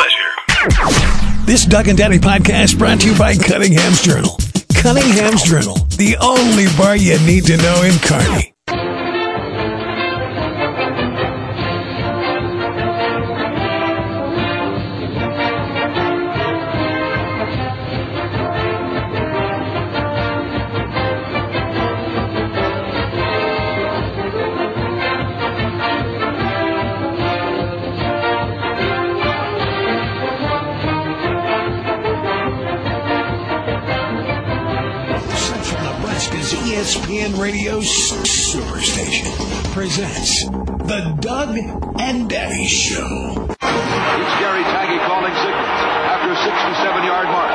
pleasure. This Doug and Daddy podcast brought to you by Cunningham's Journal. Cunningham's Journal, the only bar you need to know in Kearney. ESPN Radio Superstation presents the Doug and Daddy Show. It's Gary Taggy calling signals after a 67-yard march.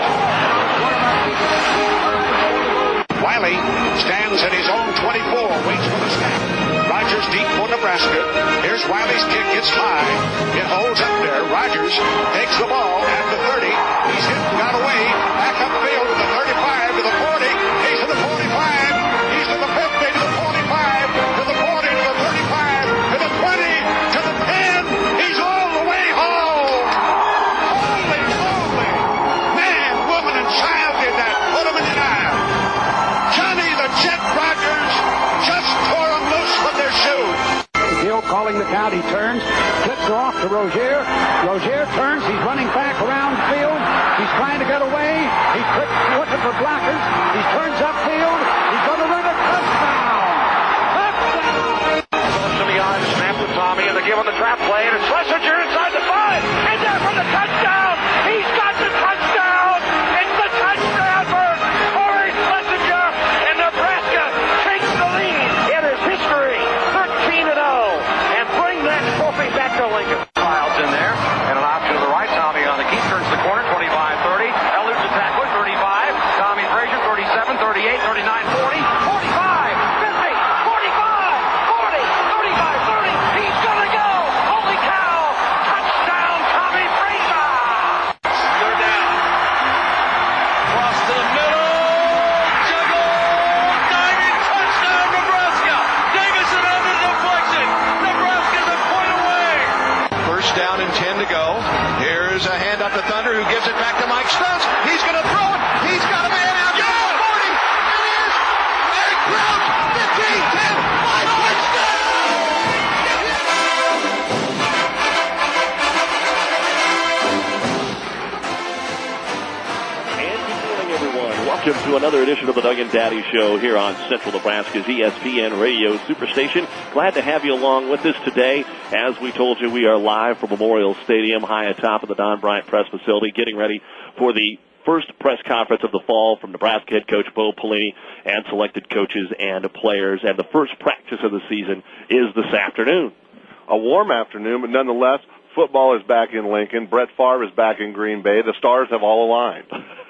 Wiley stands at his own 24, waits for the snap. Rogers deep for Nebraska. Here's Wiley's kick. It's high. It holds up there. Rogers takes the ball at the 30. He's hit and got away. Back upfield to the 35, to the 40. He's to the 45. He's to the 50, to the 45, to the 40, to the 35, to the 20, to the 10. He's all the way home. Holy moly. Man, woman, and child did that. Put him in the aisle. Johnny the Jet Rogers just tore them loose from their shoes. Hill calling the count. He turns, flips her off to Rozier. Rozier turns. He's running back around the field. He's trying to get away. He's looking for blockers. He turns upfield. He's going to run a touchdown. Touchdown! Close to the eye to snap to Tommy, and they give him the trap play, and it's Schlesinger inside the 5. And there for the touchdown. He's got the touchdown. It's the touchdown for Corey Schlesinger, and Nebraska takes the lead. It is history, 13-0, and bring that trophy back to Lincoln. Files in there, and an option to the right. Tommy on the key, turns the corner, 25-30. Eludes the tackler, 35. Tommy Frazier, 37, 38, 39, 40, 45, 50, 45, 40, 35, 30. He's going to go. Holy cow. Touchdown, Tommy Frazier. They're down. Cross to the middle. Juggle. Diving touchdown, Nebraska. Davison under the deflection. Nebraska's a point away. First down and 10 to go. Here's a hand up to Thunder, who gives it back to Mike Stutz. He's going to throw it. He's got a man out. Yeah! 40. It is. Eric Crouch. 15, 10, 5, touchdown! And good morning, everyone. Welcome to another edition of the Doug and Daddy Show here on Central Nebraska's ESPN Radio Superstation. Glad to have you along with us today. As we told you, we are live from Memorial Stadium, high atop of the Don Bryant Press facility, getting ready for the first press conference of the fall from Nebraska head coach Bo Pelini and selected coaches and players. And the first practice of the season is this afternoon. A warm afternoon, but nonetheless, football is back in Lincoln. Brett Favre is back in Green Bay. The stars have all aligned.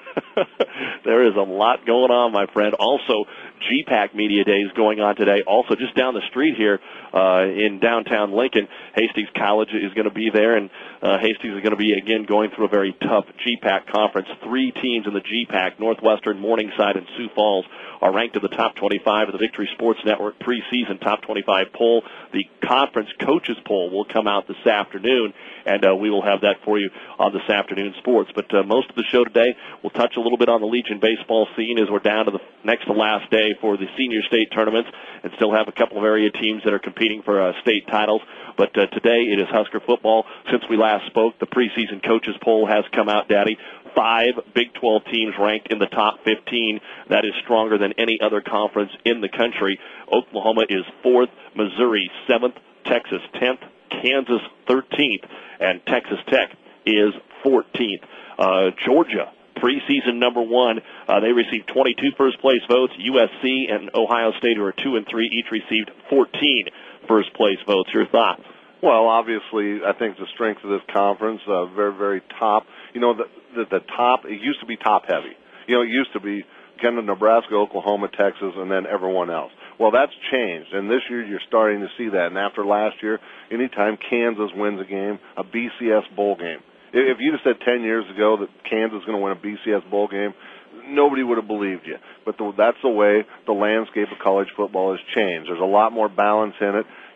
There is a lot going on, my friend. Also, GPAC Media Days going on today. Also, just down the street here in downtown Lincoln, Hastings College is going to be there, and Hastings is going to be, again, going through a very tough GPAC conference. 3 teams in the GPAC, Northwestern, Morningside, and Sioux Falls, are ranked in the top 25 of the Victory Sports Network preseason top 25 poll. The conference coaches poll will come out this afternoon, and we will have that for you on this afternoon sports. But most of the show today, we'll touch a little bit on the Legion baseball scene as we're down to the next to last day for the senior state tournaments, and still have a couple of area teams that are competing for state titles. But today it is Husker football. Since we last spoke, the preseason coaches poll has come out, Daddy. 5 Big 12 teams ranked in the top 15. That is stronger than any other conference in the country. Oklahoma is 4th, Missouri 7th, Texas 10th, Kansas 13th, and Texas Tech is 14th. Georgia, preseason number 1, they received 22 first-place votes. USC and Ohio State, who are 2 and 3, each received 14 first-place votes. Your thoughts? Well, obviously, I think the strength of this conference, very, very top. You know, the top, it used to be top-heavy. You know, it used to be kind of Nebraska, Oklahoma, Texas, and then everyone else. Well, that's changed, and this year you're starting to see that. And after last year, anytime Kansas wins a game, a BCS bowl game. If you'd have said 10 years ago that Kansas is going to win a BCS bowl game, nobody would have believed you. But that's the way the landscape of college football has changed. There's a lot more balance in it.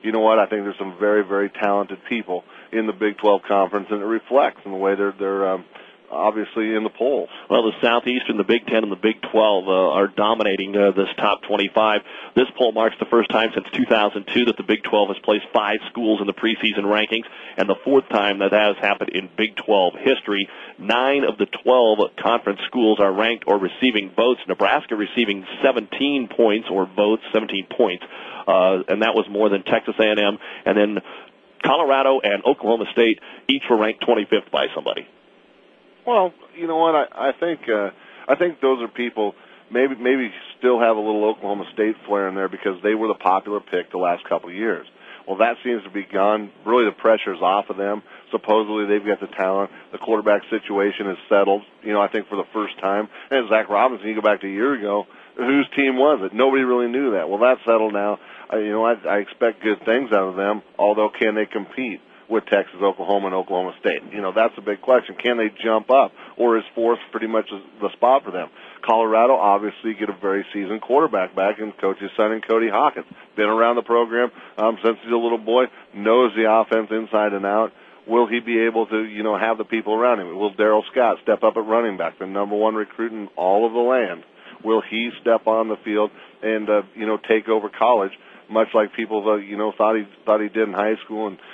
you know what? I think there's some very, very talented people in the Big 12 Conference, and it reflects in the way they're obviously in the polls. Well, the Southeast and the Big 10 and the Big 12 are dominating this top 25. This poll marks the first time since 2002 that the Big 12 has placed 5 schools in the preseason rankings, and the 4th time that has happened in Big 12 history. 9 of the 12 conference schools are ranked or receiving votes. Nebraska receiving 17 points or votes, 17 points, and that was more than Texas A&M. And then Colorado and Oklahoma State each were ranked 25th by somebody. Well, you know what? I think those are people maybe still have a little Oklahoma State flair in there because they were the popular pick the last couple of years. Well, that seems to be gone. Really, the pressure's off of them. Supposedly, they've got the talent. The quarterback situation is settled. You know, I think for the first time. And Zach Robinson, you go back to a year ago, whose team was it? Nobody really knew that. Well, that's settled now. I expect good things out of them. Although, can they compete with Texas, Oklahoma, and Oklahoma State? You know, that's a big question. Can they jump up, or is 4th pretty much the spot for them? Colorado obviously get a very seasoned quarterback back in Coach's son and Cody Hawkins. Been around the program since he's a little boy, knows the offense inside and out. Will he be able to, have the people around him? Will Darrell Scott step up at running back, the number 1 recruit in all of the land? Will he step on the field and, take over college, much like people, thought he did in high school and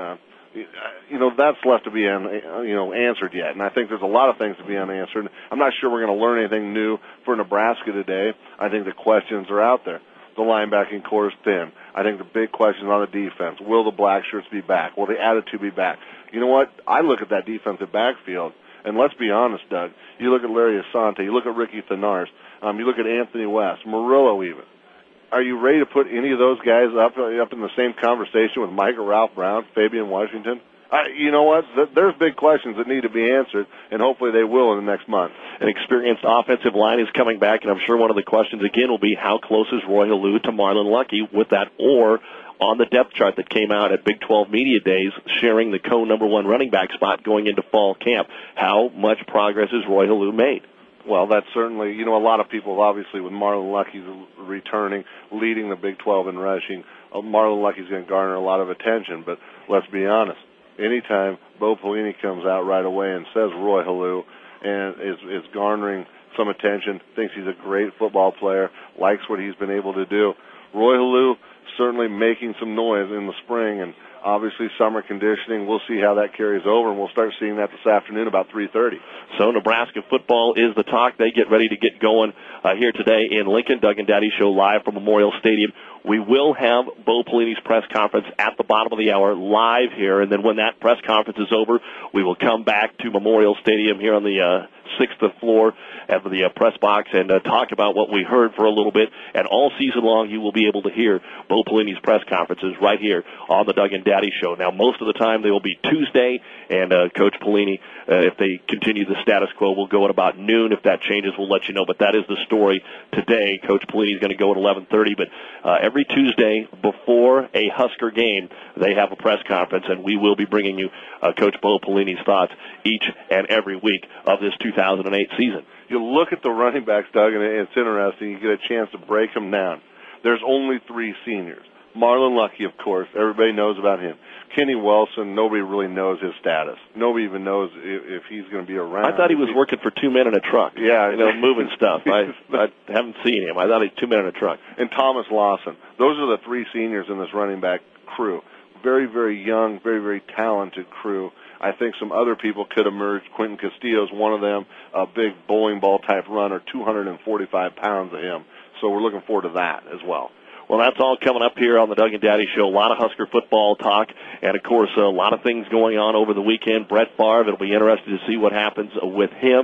that's left to be, answered yet. And I think there's a lot of things to be unanswered. I'm not sure we're going to learn anything new for Nebraska today. I think the questions are out there. The linebacking core is thin. I think the big question is on the defense. Will the black shirts be back? Will the attitude be back? You know what? I look at that defensive backfield, and let's be honest, Doug. You look at Larry Asante. You look at Ricky Thenars. You look at Anthony West, Murillo even. Are you ready to put any of those guys up in the same conversation with Micah Ralph Brown, Fabian Washington? You know what? There's big questions that need to be answered, and hopefully they will in the next month. An experienced offensive line is coming back, and I'm sure one of the questions again will be how close is Roy Halou to Marlon Lucky with that or on the depth chart that came out at Big 12 Media Days, sharing the number 1 running back spot going into fall camp. How much progress has Roy Halou made? Well, that's certainly, a lot of people, obviously, with Marlon Lucky returning, leading the Big 12 in rushing, Marlon Lucky's going to garner a lot of attention. But let's be honest, anytime Bo Pelini comes out right away and says Roy Halou and is garnering some attention, thinks he's a great football player, likes what he's been able to do, Roy Halou certainly making some noise in the spring, and obviously summer conditioning, we'll see how that carries over, and we'll start seeing that this afternoon about 3:30. So Nebraska football is the talk. They get ready to get going here today in Lincoln. Doug and Daddy Show live from Memorial Stadium. We will have Bo Pelini's press conference at the bottom of the hour live here, and then when that press conference is over, we will come back to Memorial Stadium here on the 6th floor at the press box and talk about what we heard for a little bit. And all season long, you will be able to hear Bo Pelini's press conferences right here on the Doug and Daddy Show. Now, most of the time, they will be Tuesday, and Coach Pelini, if they continue the status quo, will go at about noon. If that changes, we'll let you know. But that is the story today. Coach Pelini is going to go at 11:30. But every Tuesday before a Husker game, they have a press conference, and we will be bringing you Coach Bo Pelini's thoughts each and every week of this 2008 season. You look at the running backs, Doug, and it's interesting. You get a chance to break them down. There's only 3 seniors. Marlon Lucky, of course. Everybody knows about him. Kenny Wilson, nobody really knows his status. Nobody even knows if he's going to be around. I thought he was working for 2 men in a truck. Yeah. Moving stuff. I haven't seen him. I thought he was 2 men in a truck. And Thomas Lawson. Those are the 3 seniors in this running back crew. Very, very young, very, very talented crew. I think some other people could emerge. Quentin Castillo's one of them, a big bowling ball type runner, 245 pounds of him. So we're looking forward to that as well. Well, that's all coming up here on the Doug and Daddy Show. A lot of Husker football talk, and, of course, a lot of things going on over the weekend. Brett Favre, it'll be interesting to see what happens with him.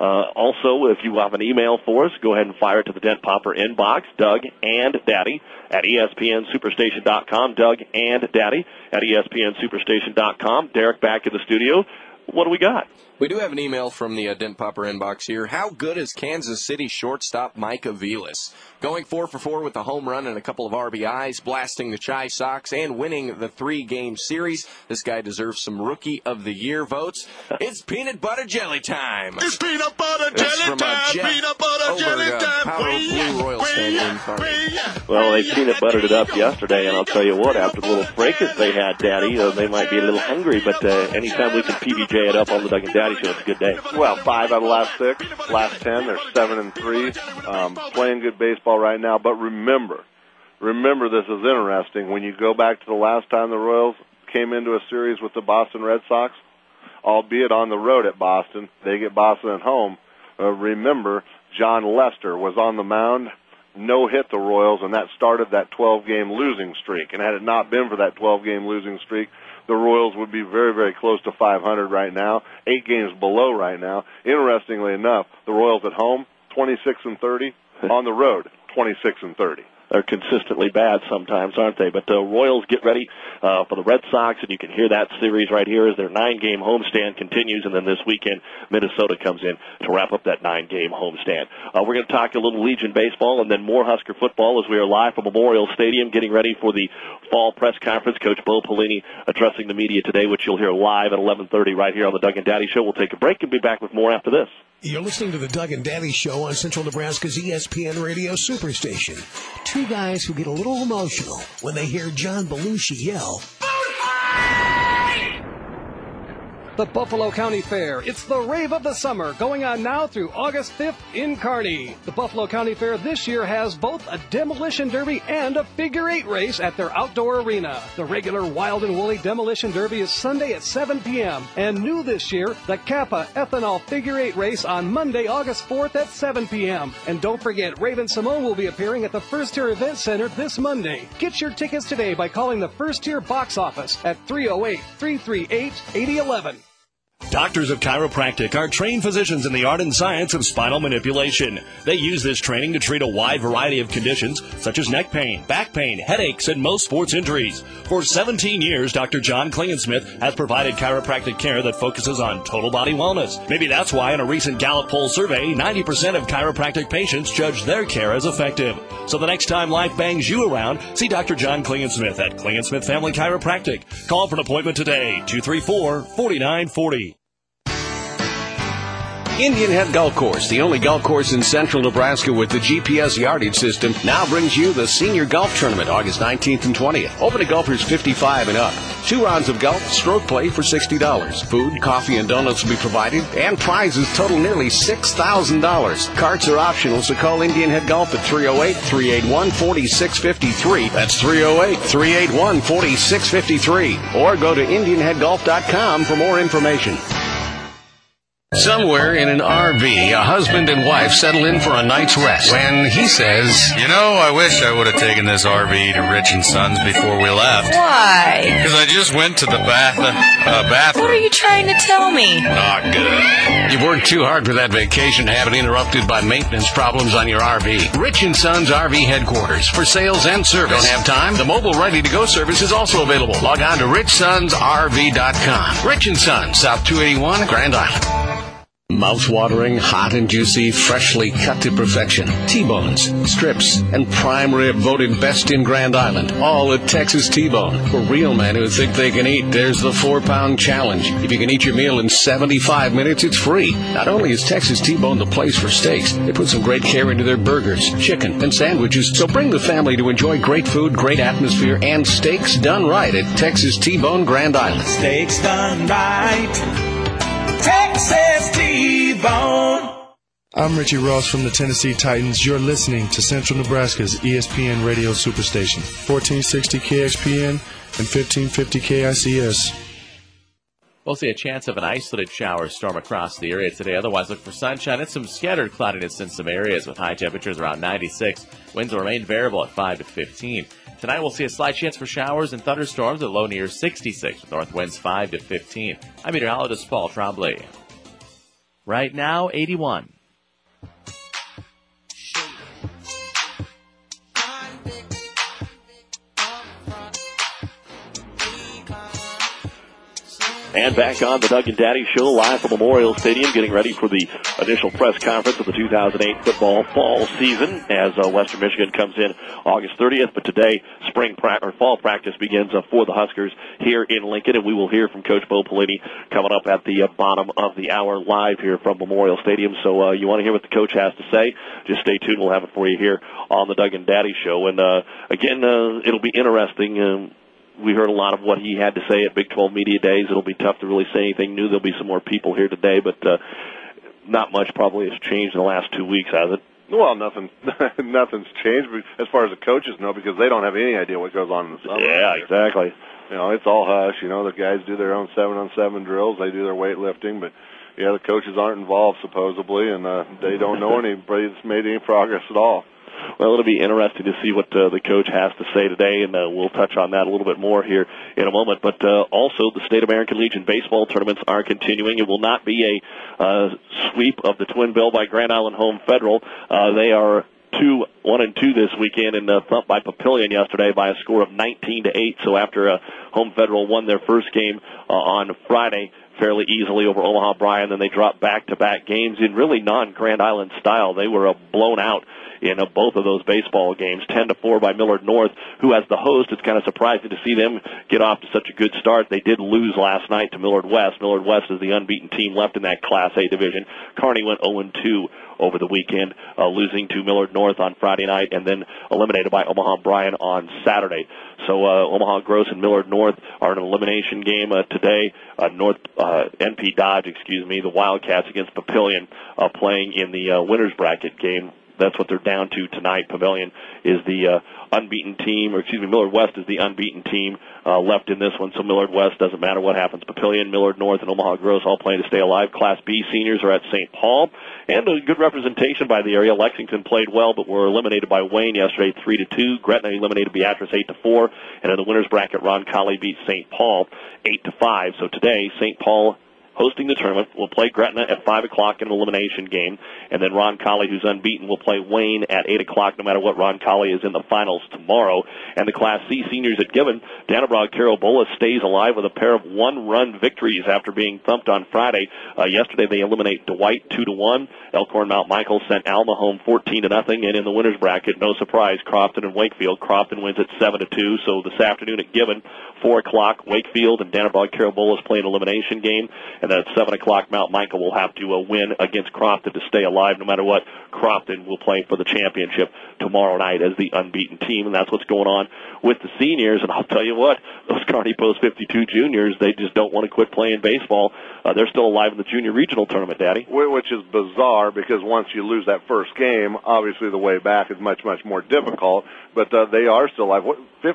Also, if you have an email for us, go ahead and fire it to the Dent Popper inbox, Doug and Daddy at ESPNSuperstation.com, Doug and Daddy at ESPNSuperstation.com. Derek back in the studio. What do we got? We do have an email from the Dent Popper inbox here. How good is Kansas City shortstop Micah Vilas? Going 4 for 4 with a home run and a couple of RBIs, blasting the Chi Sox, and winning the 3-game series. This guy deserves some Rookie of the Year votes. It's peanut butter jelly time. It's peanut butter jelly time. Peanut butter jelly time. Powder Blue Royals fan in Kearney. Well, they peanut buttered it up yesterday, and I'll tell you what, after the little fracas they had, Daddy, they might be a little hungry, but anytime we can PBJ it up on the Doug and Daddy Show, it's a good day. Well, 5 out of the last 6, last 10, they're 7-3, playing good baseball right now. But remember, this is interesting. When you go back to the last time the Royals came into a series with the Boston Red Sox, albeit on the road at Boston, they get Boston at home. Remember, John Lester was on the mound, no-hit the Royals, and that started that 12-game losing streak. And had it not been for that 12-game losing streak, the Royals would be very, very close to 500 right now, 8 games below right now. Interestingly enough, the Royals at home, 26-30, on the road, 26-30. They're consistently bad sometimes, aren't they? But the Royals get ready for the Red Sox, and you can hear that series right here as their 9-game homestand continues, and then this weekend Minnesota comes in to wrap up that 9-game homestand. We're going to talk a little Legion baseball and then more Husker football as we are live from Memorial Stadium getting ready for the fall press conference. Coach Bo Pelini addressing the media today, which you'll hear live at 11:30 right here on the Doug and Daddy Show. We'll take a break and be back with more after this. You're listening to the Doug and Daddy Show on Central Nebraska's ESPN Radio Superstation. Two guys who get a little emotional when they hear John Belushi yell, The Buffalo County Fair. It's the rave of the summer, going on now through August 5th in Kearney. The Buffalo County Fair this year has both a demolition derby and a figure 8 race at their outdoor arena. The regular Wild and Woolly Demolition Derby is Sunday at 7 p.m. And new this year, the Kappa Ethanol figure 8 race on Monday, August 4th at 7 p.m. And don't forget, Raven Simone will be appearing at the First Tier Event Center this Monday. Get your tickets today by calling the First Tier box office at 308-338-8011. Doctors of Chiropractic are trained physicians in the art and science of spinal manipulation. They use this training to treat a wide variety of conditions such as neck pain, back pain, headaches, and most sports injuries. For 17 years, Dr. John Klingensmith has provided chiropractic care that focuses on total body wellness. Maybe that's why in a recent Gallup poll survey, 90% of chiropractic patients judge their care as effective. So the next time life bangs you around, see Dr. John Klingensmith at Klingensmith Family Chiropractic. Call for an appointment today, 234-4940. Indian Head Golf Course, the only golf course in central Nebraska with the GPS yardage system, now brings you the Senior Golf Tournament, August 19th and 20th. Open to golfers 55 and up. 2 rounds of golf, stroke play for $60. Food, coffee, and donuts will be provided, and prizes total nearly $6,000. Carts are optional, so call Indian Head Golf at 308-381-4653. That's 308-381-4653. Or go to IndianHeadGolf.com for more information. Somewhere in an RV, a husband and wife settle in for a night's rest when he says, "You know, I wish I would have taken this RV to Rich and Sons before we left." Why? Because I just went to the bathroom. What are you trying to tell me? Not good. You've worked too hard for that vacation to have it interrupted by maintenance problems on your RV. Rich and Sons RV headquarters for sales and service. Don't have time? The mobile ready-to-go service is also available. Log on to richsonsrv.com. Rich and Sons, South 281, Grand Island. Mouth-watering, hot and juicy, freshly cut to perfection. T-bones, strips, and prime rib voted best in Grand Island. All at Texas T-Bone. For real men who think they can eat, there's the 4-pound challenge. If you can eat your meal in 75 minutes, it's free. Not only is Texas T-Bone the place for steaks, they put some great care into their burgers, chicken, and sandwiches. So bring the family to enjoy great food, great atmosphere, and steaks done right at Texas T-Bone Grand Island. Steaks done right. Texas T-Bone. I'm Richie Ross from the Tennessee Titans. You're listening to Central Nebraska's ESPN Radio Superstation, 1460 KXPN and 1550 KICS. We'll see a chance of an isolated shower storm across the area today. Otherwise, look for sunshine and some scattered cloudiness in some areas with high temperatures around 96. Winds will remain variable at 5 to 15. Tonight, we'll see a slight chance for showers and thunderstorms at low near 66 with north winds 5 to 15. I'm meteorologist Paul Trombley. Right now, 81. And back on the Doug and Daddy Show, live from Memorial Stadium, getting ready for the initial press conference of the 2008 football fall season as Western Michigan comes in August 30th. But today, fall practice begins for the Huskers here in Lincoln, and we will hear from Coach Bo Pelini coming up at the bottom of the hour live here from Memorial Stadium. So you want to hear what the coach has to say? Just stay tuned. We'll have it for you here on the Doug and Daddy Show. And again, it'll be interesting. We heard a lot of what he had to say at Big 12 Media Days. It'll be tough to really say anything new. There'll be some more people here today, but not much probably has changed in the last 2 weeks, has it? Well, nothing's changed as far as the coaches know, because they don't have any idea what goes on in the summer. Yeah, exactly. You know, it's all hush. You know, the guys do their own 7-on-7 drills. They do their weightlifting, but yeah, the coaches aren't involved supposedly, and they don't know anybody that's made any progress at all. Well, it'll be interesting to see what the coach has to say today, and we'll touch on that a little bit more here in a moment. But also, the State American Legion baseball tournaments are continuing. It will not be a sweep of the Twin Bill by Grand Island Home Federal. They are 1-2 this weekend, and thumped by Papillion yesterday by a score of 19-8. So after Home Federal won their first game on Friday fairly easily over Omaha Bryan, then they dropped back-to-back games in really non-Grand Island style. They were blown out in both of those baseball games, 10-4 by Millard North, who as the host, it's kind of surprising to see them get off to such a good start. They did lose last night to Millard West. Millard West is the unbeaten team left in that Class A division. Kearney went 0-2 over the weekend, losing to Millard North on Friday night and then eliminated by Omaha Bryan on Saturday. So Omaha Gross and Millard North are in an elimination game today. NP Dodge, the Wildcats against Papillion playing in the winners bracket game. That's what they're down to tonight. Pavilion is the unbeaten team, Millard West is the unbeaten team left in this one. So Millard West, doesn't matter what happens. Papillion, Millard North, and Omaha Gross all playing to stay alive. Class B seniors are at St. Paul, and a good representation by the area. Lexington played well, but were eliminated by Wayne yesterday, 3-2. Gretna eliminated Beatrice 8-4, and in the winners bracket, Roncalli beat St. Paul 8-5. So today, St. Paul, hosting the tournament, will play Gretna at 5 o'clock in an elimination game, and then Roncalli, who's unbeaten, will play Wayne at 8 o'clock, no matter what. Roncalli is in the finals tomorrow. And the Class C seniors at Gibbon, Dannebrog Carobola stays alive with a pair of one-run victories after being thumped on Friday. Yesterday they eliminate Dwight 2-1. Elkhorn Mount Michael sent Alma home 14-0, and in the winners bracket, no surprise, Crofton and Wakefield. Crofton wins at 7-2. So this afternoon at Gibbon, 4 o'clock, Wakefield and Dannebrog Carobola play an elimination game. And then at 7 o'clock, Mount Michael will have to win against Crofton to stay alive. No matter what, Crofton will play for the championship tomorrow night as the unbeaten team, and that's what's going on with the seniors. And I'll tell you what, those Kearney Post 52 juniors, they just don't want to quit playing baseball. They're still alive in the junior regional tournament, Daddy. Which is bizarre, because once you lose that first game, obviously the way back is much, much more difficult. But they are still alive.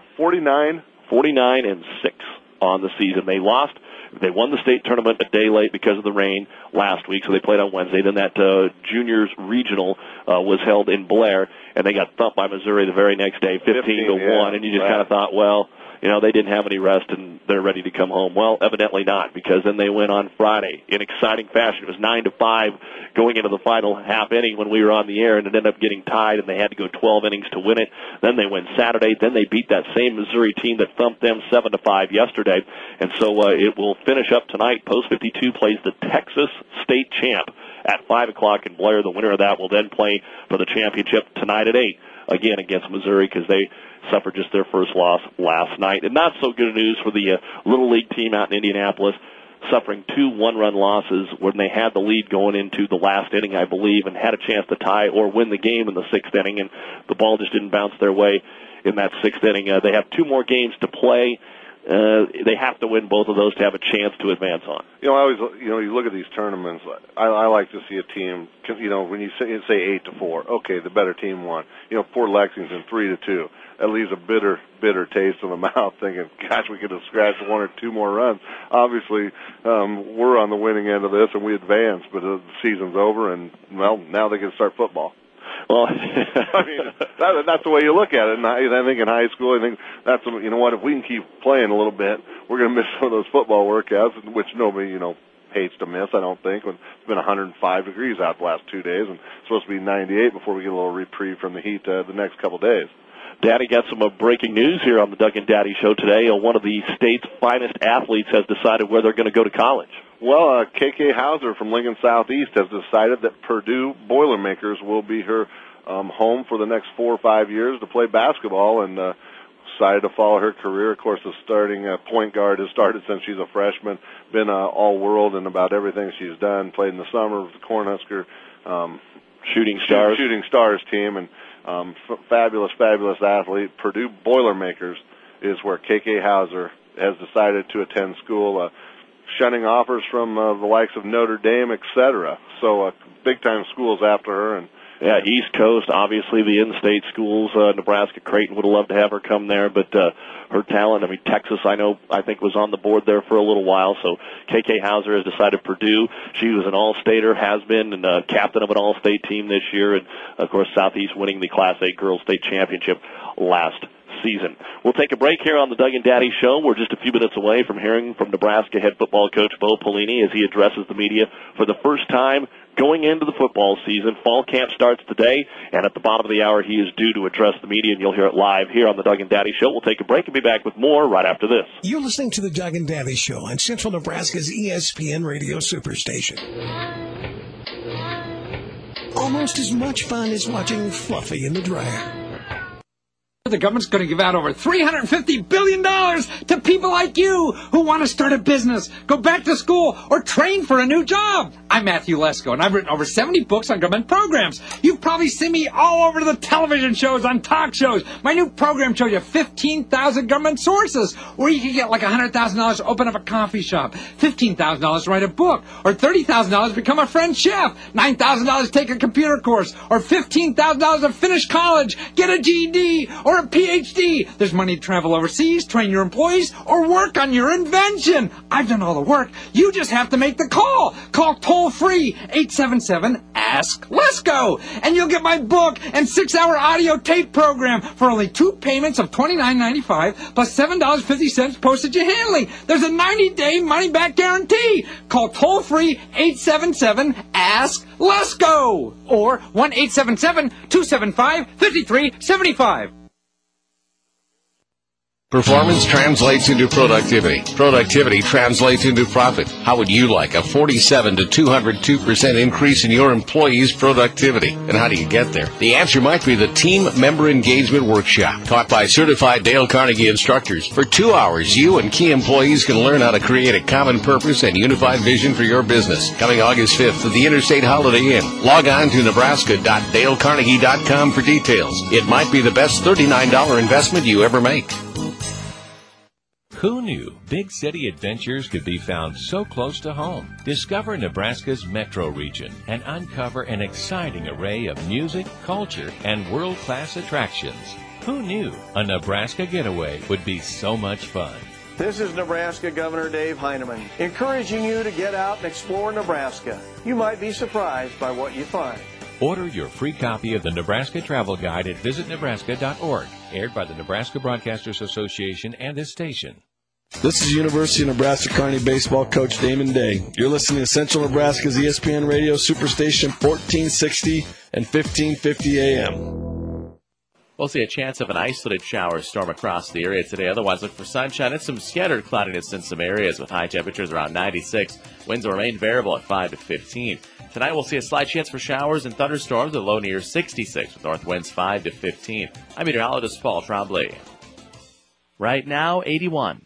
49? 49-6 on the season. They won the state tournament a day late because of the rain last week, so they played on Wednesday. Then that juniors regional was held in Blair, and they got thumped by Missouri the very next day, 15-1, and you just kind of thought, well, they didn't have any rest and they're ready to come home. Well, evidently not, because then they win on Friday in exciting fashion. It was 9-5 going into the final half inning when we were on the air, and it ended up getting tied, and they had to go 12 innings to win it. Then they win Saturday. Then they beat that same Missouri team that thumped them 7-5 yesterday. And so it will finish up tonight. Post 52 plays the Texas State champ at 5 o'clock in Blair. The winner of that will then play for the championship tonight at 8, again against Missouri, because they suffered just their first loss last night. And not so good news for the Little League team out in Indianapolis, suffering 2 one-run losses when they had the lead going into the last inning, I believe, and had a chance to tie or win the game in the 6th inning, and the ball just didn't bounce their way in that 6th inning. They have 2 more games to play. They have to win both of those to have a chance to advance on. I always, you look at these tournaments. I like to see a team. When you say 8-4, okay, the better team won. Fort Lexington 3-2. That leaves a bitter taste in the mouth, thinking, gosh, we could have scratched 1 or 2 more runs. Obviously, we're on the winning end of this, and we advance, but the season's over, and well, now they can start football. Well, I mean, that's the way you look at it. And I think in high school, I think that's, what, if we can keep playing a little bit, we're going to miss some of those football workouts, which nobody, hates to miss, I don't think. When it's been 105 degrees out the last 2 days, and it's supposed to be 98 before we get a little reprieve from the heat the next couple days. Daddy got some breaking news here on the Doug and Daddy Show today. One of the state's finest athletes has decided where they're going to go to college. Well, KK Hauser from Lincoln Southeast has decided that Purdue Boilermakers will be her home for the next 4 or 5 years to play basketball, and decided to follow her career. Of course, the starting point guard has started since she's a freshman, been all-world in about everything she's done, played in the summer with the Cornhusker Shooting Stars team, and fabulous athlete. Purdue Boilermakers is where KK Hauser has decided to attend school, shunning offers from the likes of Notre Dame, etc. So big-time schools after her. And yeah, East Coast, obviously the in-state schools, Nebraska, Creighton would have loved to have her come there, but her talent, I mean, Texas, I think was on the board there for a little while, so KK Hauser has decided Purdue. She was an all-stater, has been, and captain of an all-state team this year, and, of course, Southeast winning the Class A Girls State Championship last season. We'll take a break here on the Doug and Daddy Show. We're just a few minutes away from hearing from Nebraska head football coach Bo Pelini as he addresses the media for the first time going into the football season. Fall camp starts today, and at the bottom of the hour, he is due to address the media, and you'll hear it live here on the Doug and Daddy Show. We'll take a break and be back with more right after this. You're listening to the Doug and Daddy Show on Central Nebraska's ESPN Radio Superstation. Almost as much fun as watching Fluffy in the dryer. The government's going to give out over $350 billion to people like you who want to start a business, go back to school, or train for a new job. I'm Matthew Lesko, and I've written over 70 books on government programs. You've probably seen me all over the television shows, on talk shows. My new program shows you 15,000 government sources, where you can get like $100,000 to open up a coffee shop, $15,000 to write a book, or $30,000 to become a French chef, $9,000 to take a computer course, or $15,000 to finish college, get a GED, or a PhD. There's money to travel overseas, train your employees, or work on your invention. I've done all the work. You just have to make the call. Call toll-free 877-ASK-LESCO, and you'll get my book and 6-hour audio tape program for only 2 payments of $29.95 plus $7.50 postage and handling. There's a 90-day money-back guarantee. Call toll-free 877-ASK-LESCO or 1-877-275-5375. Performance translates into productivity. Productivity translates into profit. How would you like a 47 to 202% increase in your employees' productivity? And how do you get there? The answer might be the Team Member Engagement Workshop, taught by certified Dale Carnegie instructors. For 2 hours, you and key employees can learn how to create a common purpose and unified vision for your business. Coming August 5th at the Interstate Holiday Inn. Log on to nebraska.dalecarnegie.com for details. It might be the best $39 investment you ever make. Who knew big city adventures could be found so close to home? Discover Nebraska's metro region and uncover an exciting array of music, culture, and world-class attractions. Who knew a Nebraska getaway would be so much fun? This is Nebraska Governor Dave Heineman, encouraging you to get out and explore Nebraska. You might be surprised by what you find. Order your free copy of the Nebraska Travel Guide at visitnebraska.org, aired by the Nebraska Broadcasters Association and this station. This is University of Nebraska Kearney baseball coach Damon Day. You're listening to Central Nebraska's ESPN Radio Superstation 1460 and 1550 AM. We'll see a chance of an isolated shower storm across the area today. Otherwise, look for sunshine and some scattered cloudiness in some areas with high temperatures around 96. Winds will remain variable at 5 to 15. Tonight, we'll see a slight chance for showers and thunderstorms, a low near 66 with north winds 5 to 15. I'm meteorologist Paul Trombley. Right now, 81.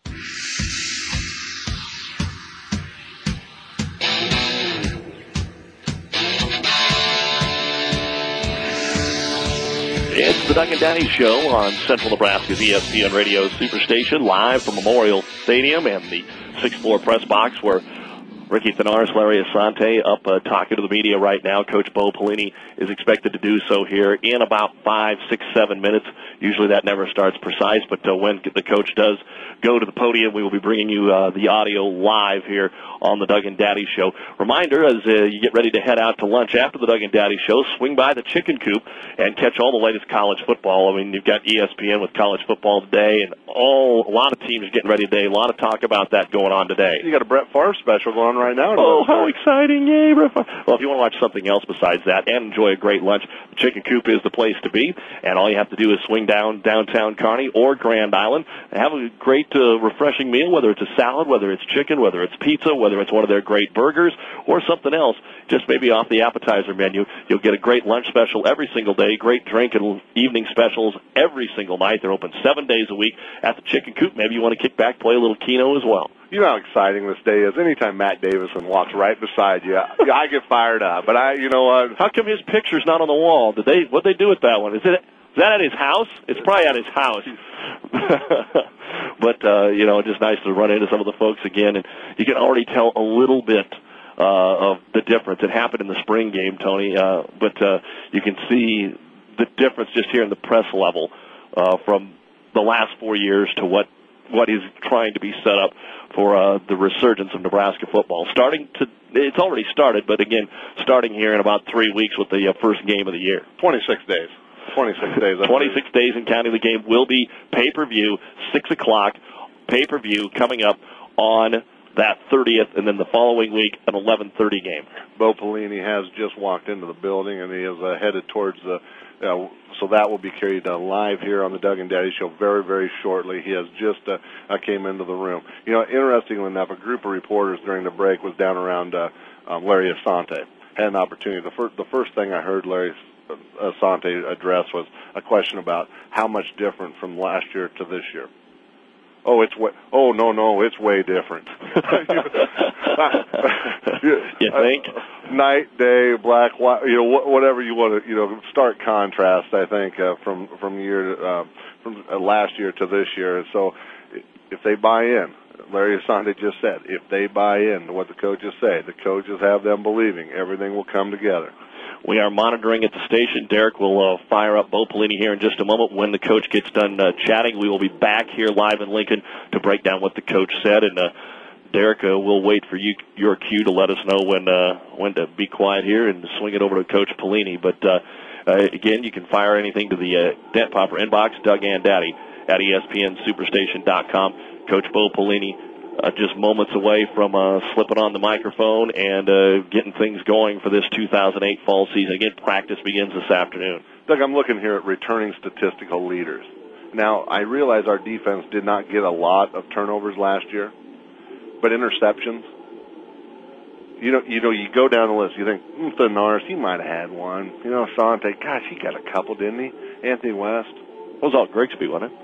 It's the Doug and Daddy Show on Central Nebraska's ESPN Radio Superstation, live from Memorial Stadium and the 6th floor press box where Ricky Thanaris, Larry Asante up talking to the media right now. Coach Bo Pelini is expected to do so here in about 5, 6, 7 minutes. Usually that never starts precise, but when the coach does go to the podium, we will be bringing you the audio live here on the Doug and Daddy Show. Reminder, as you get ready to head out to lunch after the Doug and Daddy Show, swing by the Chicken Coop and catch all the latest college football. I mean, you've got ESPN with college football today and a lot of teams getting ready today. A lot of talk about that going on today. You got a Brett Favre special going on right now. Oh, how exciting! Yay, Brett Favre. Well, if you want to watch something else besides that and enjoy a great lunch, the Chicken Coop is the place to be. And all you have to do is swing downtown Kearney or Grand Island and have a great, refreshing meal, whether it's a salad, whether it's chicken, whether it's pizza, whether it's one of their great burgers or something else, just maybe off the appetizer menu. You'll get a great lunch special every single day, great drink and evening specials every single night. They're open 7 days a week at the Chicken Coop. Maybe you want to kick back, play a little Keno as well. You know how exciting this day is. Anytime Matt Davison walks right beside you, I get fired up. But you know what? How come his picture's not on the wall? What'd they do with that one? Is that at his house? It's probably at his house. But, just nice to run into some of the folks again. And you can already tell a little bit of the difference. It happened in the spring game, Tony, but you can see the difference just here in the press level from the last 4 years to what is trying to be set up for the resurgence of Nebraska football. It's already started, but again, starting here in about 3 weeks with the first game of the year. 26 days. 26 days. 26 days in counting. The game will be pay-per-view, 6 o'clock, pay-per-view coming up on that 30th, and then the following week, an 11:30 game. Bo Pelini has just walked into the building, and he is headed towards the so that will be carried live here on the Doug and Daddy Show very, very shortly. He has just came into the room. Interestingly enough, a group of reporters during the break was down around Larry Asante. Had an opportunity. The first thing I heard Larry Asante address was a question about how much different from last year to this year. No, it's way different. You think? Night, day, black, white, whatever you want to, stark contrast, I think, from last year to this year. So if they buy in, Larry Asante just said, if they buy in to what the coaches say, the coaches have them believing, everything will come together. We are monitoring at the station. Derek will fire up Bo Pelini here in just a moment. When the coach gets done chatting, we will be back here live in Lincoln to break down what the coach said. And Derek, we'll wait for your cue to let us know when to be quiet here and swing it over to Coach Pelini. But again, you can fire anything to the Dent Popper inbox, Doug and Daddy at ESPNSuperstation.com. Coach Bo Pelini just moments away from slipping on the microphone and getting things going for this 2008 fall season. Again, practice begins this afternoon. Doug, I'm looking here at returning statistical leaders. Now, I realize our defense did not get a lot of turnovers last year, but interceptions, you go down the list, you think, Thenars, he might have had one. Asante, gosh, he got a couple, didn't he? Anthony West. That was all Grigsby, wasn't it?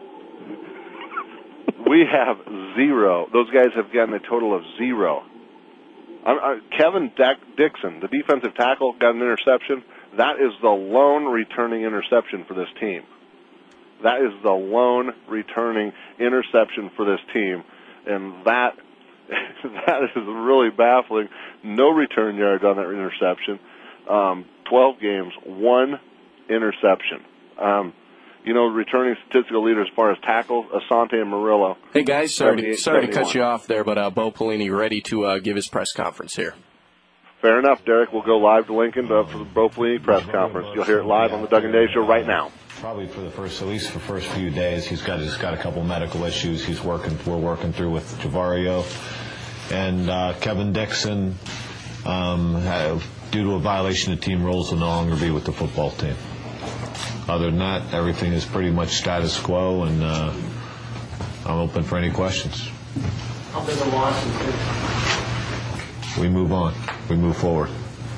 We have 0. Those guys have gotten a total of 0. Kevin Dixon, the defensive tackle, got an interception. That is the lone returning interception for this team. That is the lone returning interception for this team. And that is really baffling. No return yards on that interception. 12 games, 1 interception. Returning statistical leaders as far as tackles, Asante and Murillo. Hey, guys, sorry to cut you off there, but Bo Pelini ready to give his press conference here. Fair enough, Derek. We'll go live to Lincoln for the Bo Pelini press conference. You'll hear it live on the Doug and Dave Show right now. Probably for the first few days, he's got a couple medical issues we're working through with Javario. And Kevin Dixon, due to a violation of team rules, will no longer be with the football team. Other than that, everything is pretty much status quo, and I'm open for any questions. How big a loss is it? We move on. We move forward.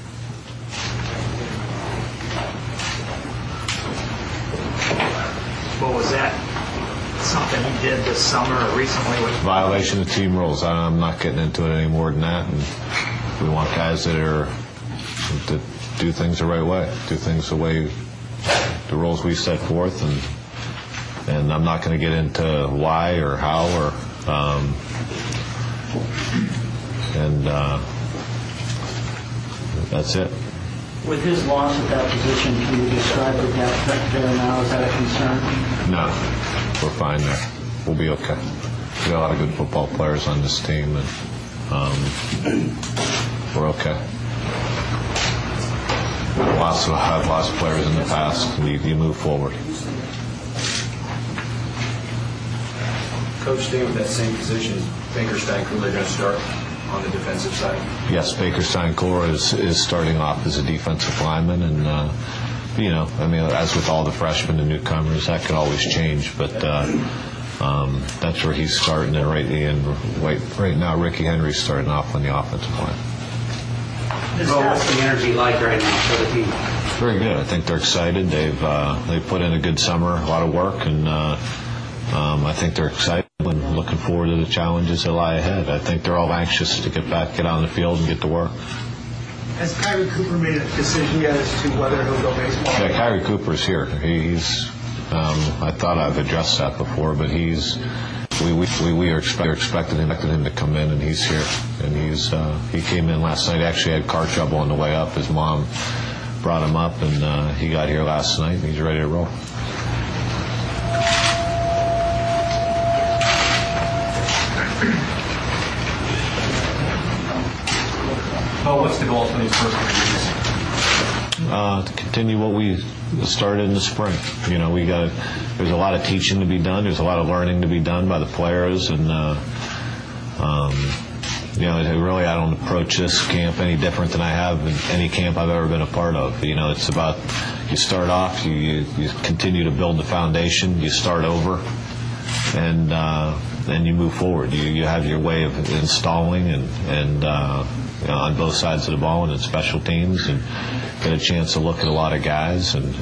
What was that? Something he did this summer or recently? Violation of team rules. I'm not getting into it any more than that. And we want guys that do things the right way, do things the way the rules we set forth, and I'm not going to get into why or how and that's it. With his loss at that position, can you describe the depth there now? Is that a concern? No, we're fine there. We'll be okay. We got a lot of good football players on this team, and we're okay. I've lost players in the past. You move forward. Coach, staying with that same position, is Baker Steinkuhler going to start on the defensive side? Yes, Baker Steinkuhler is starting off as a defensive lineman, and as with all the freshmen and newcomers, that could always change, but that's where he's starting. And right now, Ricky Henry's starting off on the offensive line. What's the energy like right now for the team? Very good. I think they're excited. They've put in a good summer, a lot of work, and I think they're excited and looking forward to the challenges that lie ahead. I think they're all anxious to get on the field and get to work. Has Kyrie Cooper made a decision yet as to whether he'll go baseball? Yeah, Kyrie Cooper's here. He's. I thought I've addressed that before, but we are expecting him to come in, and he's here. And he came in last night. Actually had car trouble on the way up. His mom brought him up, and he got here last night, and he's ready to roll. What's the goal for these first 3 years? To continue what we started in the spring. There's a lot of teaching to be done. There's a lot of learning to be done by the players, and really I don't approach this camp any different than I have in any camp I've ever been a part of. It's about you start off, you continue to build the foundation, you start over, and then you move forward. You have your way of installing and on both sides of the ball and in special teams, and get a chance to look at a lot of guys and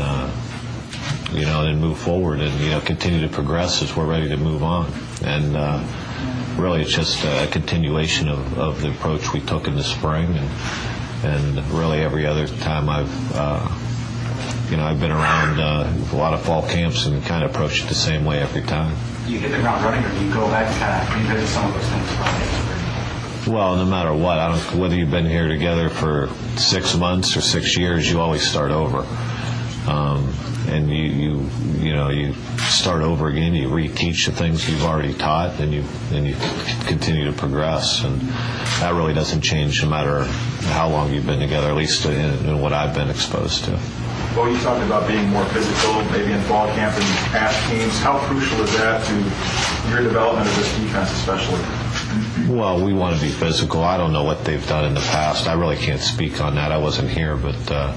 then move forward and continue to progress as we're ready to move on. And really, it's just a continuation of the approach we took in the spring, and really every other time I've been around a lot of fall camps and kind of approach it the same way every time. Do you hit the ground running, or do you go back and kind of revisit some of those things? Well, no matter what, whether you've been here together for 6 months or 6 years, you always start over. And you start over again. You reteach the things you've already taught, and you continue to progress. And that really doesn't change no matter how long you've been together, at least in what I've been exposed to. Well, you talked about being more physical, maybe in fall camp and past teams. How crucial is that to your development of this defense, especially? Well, we want to be physical. I don't know what they've done in the past. I really can't speak on that. I wasn't here, but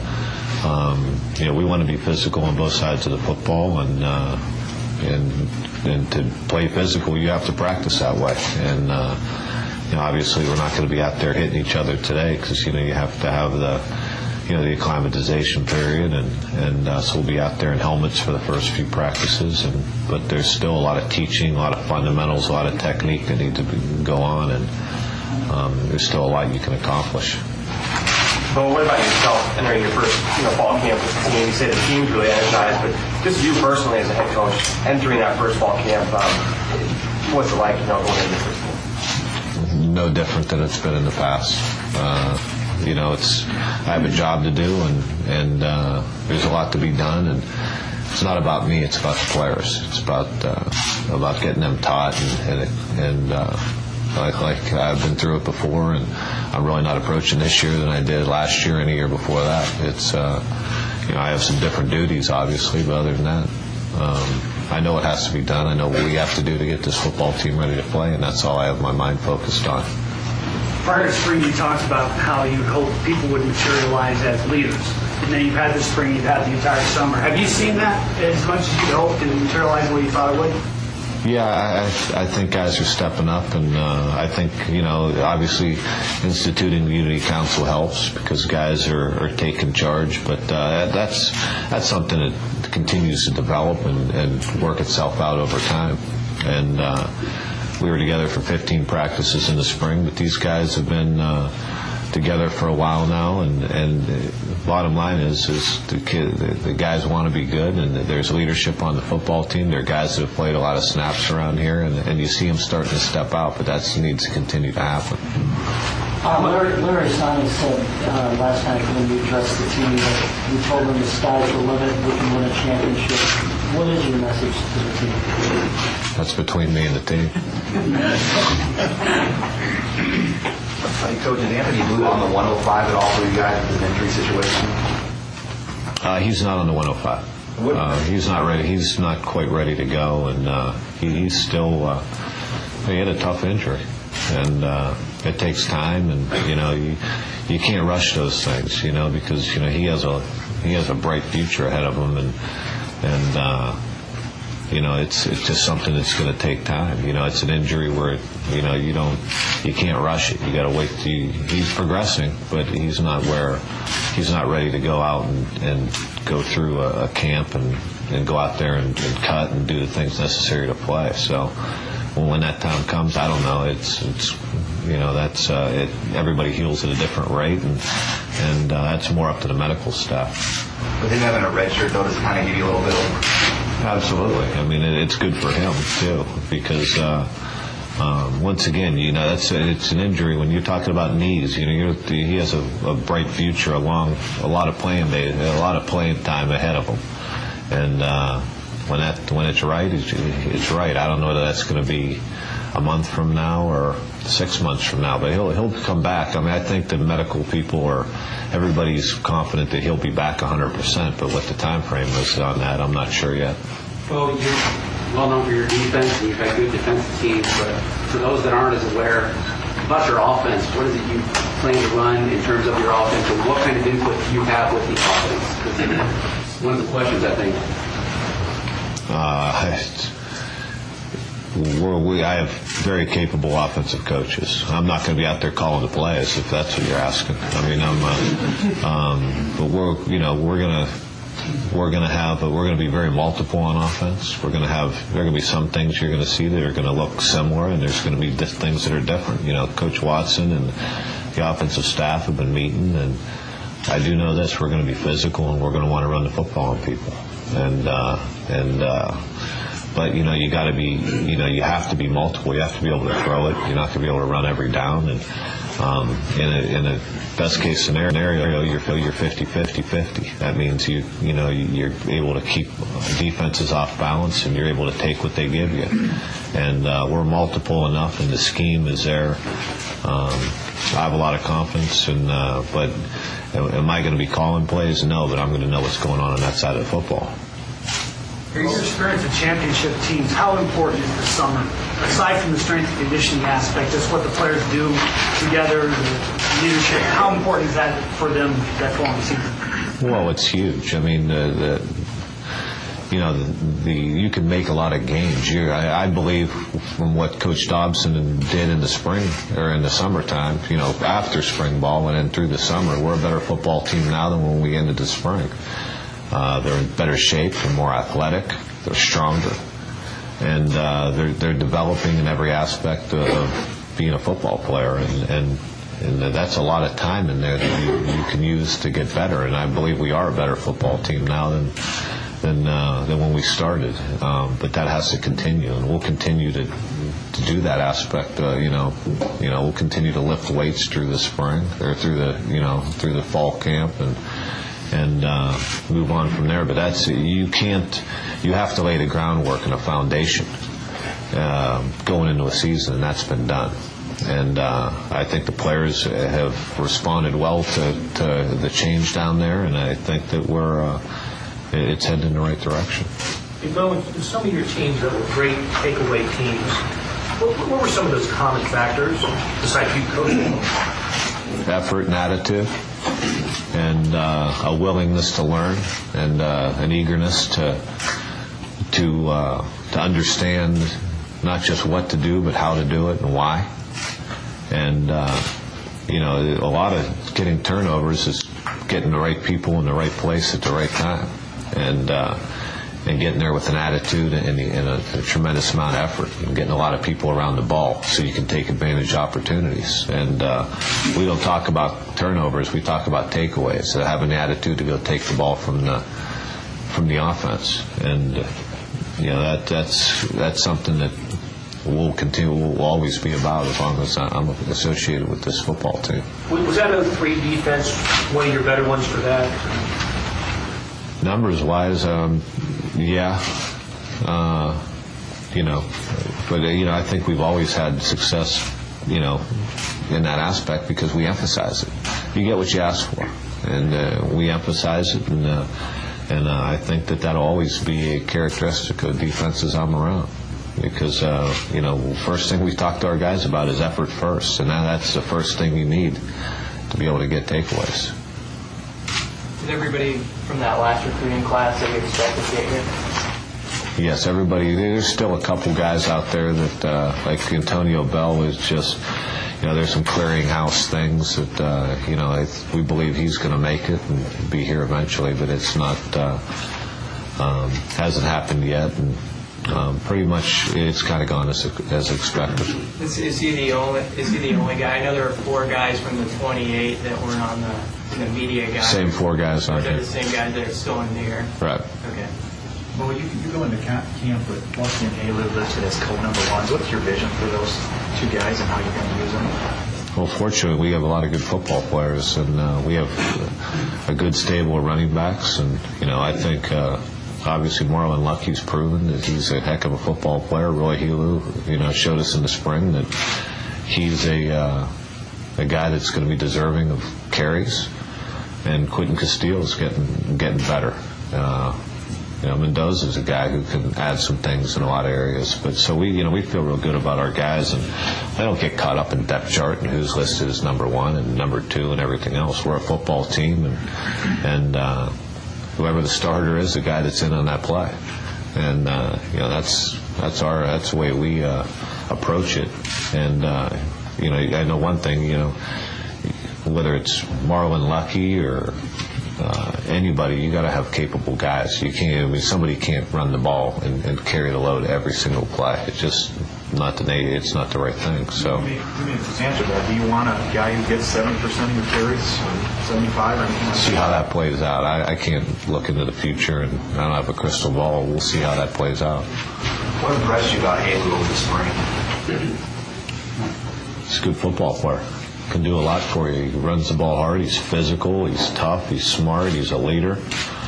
we want to be physical on both sides of the football, and to play physical, you have to practice that way. And obviously, we're not going to be out there hitting each other today because you have to have the acclimatization period, and so we'll be out there in helmets for the first few practices. But there's still a lot of teaching, a lot of fundamentals, a lot of technique that need to go on, and there's still a lot you can accomplish. Well, what about yourself entering your first fall camp with the team? You say the team's really energized, but just you personally as a head coach entering that first fall camp, what's it like going into the first game? No different than it's been in the past. I have a job to do, and there's a lot to be done, and it's not about me, it's about the players. It's about getting them taught, and like I've been through it before, and I'm really not approaching this year than I did last year and the year before that. It's I have some different duties, obviously, but other than that, I know what has to be done. I know what we have to do to get this football team ready to play, and that's all I have my mind focused on. Prior to spring, you talked about how you hoped people would materialize as leaders. And then you've had the spring, you've had the entire summer. Have you seen that as much as you hoped and materialize the way you thought it would? Yeah, I think guys are stepping up, and I think, obviously instituting the Unity Council helps because guys are taking charge, but that's something that continues to develop and work itself out over time. And we were together for 15 practices in the spring, but these guys have been together for a while now, and bottom line is the guys want to be good, and there's leadership on the football team. There are guys that have played a lot of snaps around here, and you see them starting to step out, but that needs to continue to happen. Larry Simon said last night when you addressed the team that you told them the sky's the limit, we can win a championship. What is your message to the team? That's between me and the team. Coach, did Anthony move on the 105 at all for you guys with an injury situation? He's not on the 105. He's not ready. He's not quite ready to go, and he's still. He had a tough injury, and it takes time, and you can't rush those things, because he has a bright future ahead of him, and it's just something that's going to take time. It's an injury where you can't rush it. You got to wait. He's progressing, but he's not ready to go out and go through a camp and go out there and cut and do the things necessary to play. So when that time comes, I don't know. It's that's it. Everybody heals at a different rate, and that's more up to the medical staff. But then having a red shirt, though, does kind of give you a little bit of... Absolutely. I mean, it's good for him too, because once again, it's an injury. When you're talking about knees, he has a bright future, a lot of playing time ahead of him, and when it's right, it's right. I don't know whether that's going to be a month from now or 6 months from now, but he'll come back. I mean, I think the medical people everybody's confident that he'll be back 100%, but what the time frame is on that, I'm not sure yet. Well, you're well known for your defense, and you've had good defensive teams, but for those that aren't as aware about your offense, what is it you plan to run in terms of your offense, and what kind of input do you have with the offense? Because it's one of the questions, I think. I have very capable offensive coaches. I'm not going to be out there calling the plays if that's what you're asking. I mean, but we're going to be very multiple on offense. There are going to be some things you're going to see that are going to look similar, and there's going to be things that are different. Coach Watson and the offensive staff have been meeting, and I do know this: we're going to be physical, and we're going to want to run the football on people, but you got to be, you have to be multiple. You have to be able to throw it. You're not going to be able to run every down. And in a best case scenario, you're 50-50-50. That means you're able to keep defenses off balance, and you're able to take what they give you. And we're multiple enough, and the scheme is there. I have a lot of confidence, but am I going to be calling plays? No, but I'm going to know what's going on that side of the football. Your experience with championship teams, how important is the summer? Aside from the strength and conditioning aspect, just what the players do together, the leadership, how important is that for them that following season? Well, it's huge. I mean, you can make a lot of gains. I believe from what Coach Dobson did in the spring or in the summertime, after spring ball and then through the summer, we're a better football team now than when we ended the spring. They're in better shape. They're more athletic. They're stronger, and they're developing in every aspect of being a football player. And that's a lot of time in there that you can use to get better. And I believe we are a better football team now than when we started. But that has to continue, and we'll continue to do that aspect. We'll continue to lift weights through the spring or through the fall camp and move on from there. But you have to lay the groundwork and a foundation going into a season, and that's been done. And I think the players have responded well to the change down there, and I think that it's heading in the right direction. Hey, Bo, in some of your teams that were great takeaway teams, what were some of those common factors besides you coaching? Effort and attitude, and a willingness to learn, and an eagerness to understand not just what to do, but how to do it and why. And a lot of getting turnovers is getting the right people in the right place at the right time, and getting there with an attitude and a tremendous amount of effort, and getting a lot of people around the ball so you can take advantage of opportunities. And we don't talk about turnovers, we talk about takeaways. So having the attitude to go take the ball from the offense, and that's something that will always be about as long as I'm associated with this football team. Was that a 3 defense one of your better ones for that? Numbers wise, yeah. But I think we've always had success, in that aspect because we emphasize it. You get what you ask for, and we emphasize it, and And I think that'll always be a characteristic of defenses I'm around. Because, first thing we talk to our guys about is effort first. And that's the first thing you need to be able to get takeaways. Did everybody from that last recruiting class that you expected to get here? Yes, everybody. There's still a couple guys out there that, like Antonio Bell, is just, there's some clearinghouse things that, we believe he's going to make it and be here eventually, but it's not, hasn't happened yet. And pretty much it's kind of gone as expected. Is he the only guy? I know there are 4 guys from the 28 that weren't on the media guys. Same 4 guys on here. The same guys that are still in here. Right. Okay. Well, you go into camp with Washington Haley listed as co-number 1s. What's your vision for those 2 guys and how you're going to use them? Well, fortunately, we have a lot of good football players, and we have a good stable of running backs. And, I think obviously Marlon Luckey's proven that he's a heck of a football player. Roy Helu, showed us in the spring that he's a guy that's going to be deserving of carries. And Quentin Castillo's getting better. Mendoza's a guy who can add some things in a lot of areas. But so we feel real good about our guys, and they don't get caught up in depth chart and who's listed as number 1 and number 2 and everything else. We're a football team, and whoever the starter is, the guy that's in on that play, and that's the way we approach it. And I know one thing, whether it's Marlon Luckey or anybody, you got to have capable guys. You can't. Somebody can't run the ball and carry the load every single play. It's just not it's not the right thing. So. Give me an answer to that. Do you want a guy who gets 70% of your carries, 75, or anything like See how that plays out. I can't look into the future, and I don't have a crystal ball. We'll see how that plays out. What impressed you about Haley over the spring? He's a good football player. Can do a lot for you. He runs the ball hard. He's physical. He's tough. He's smart. He's a leader.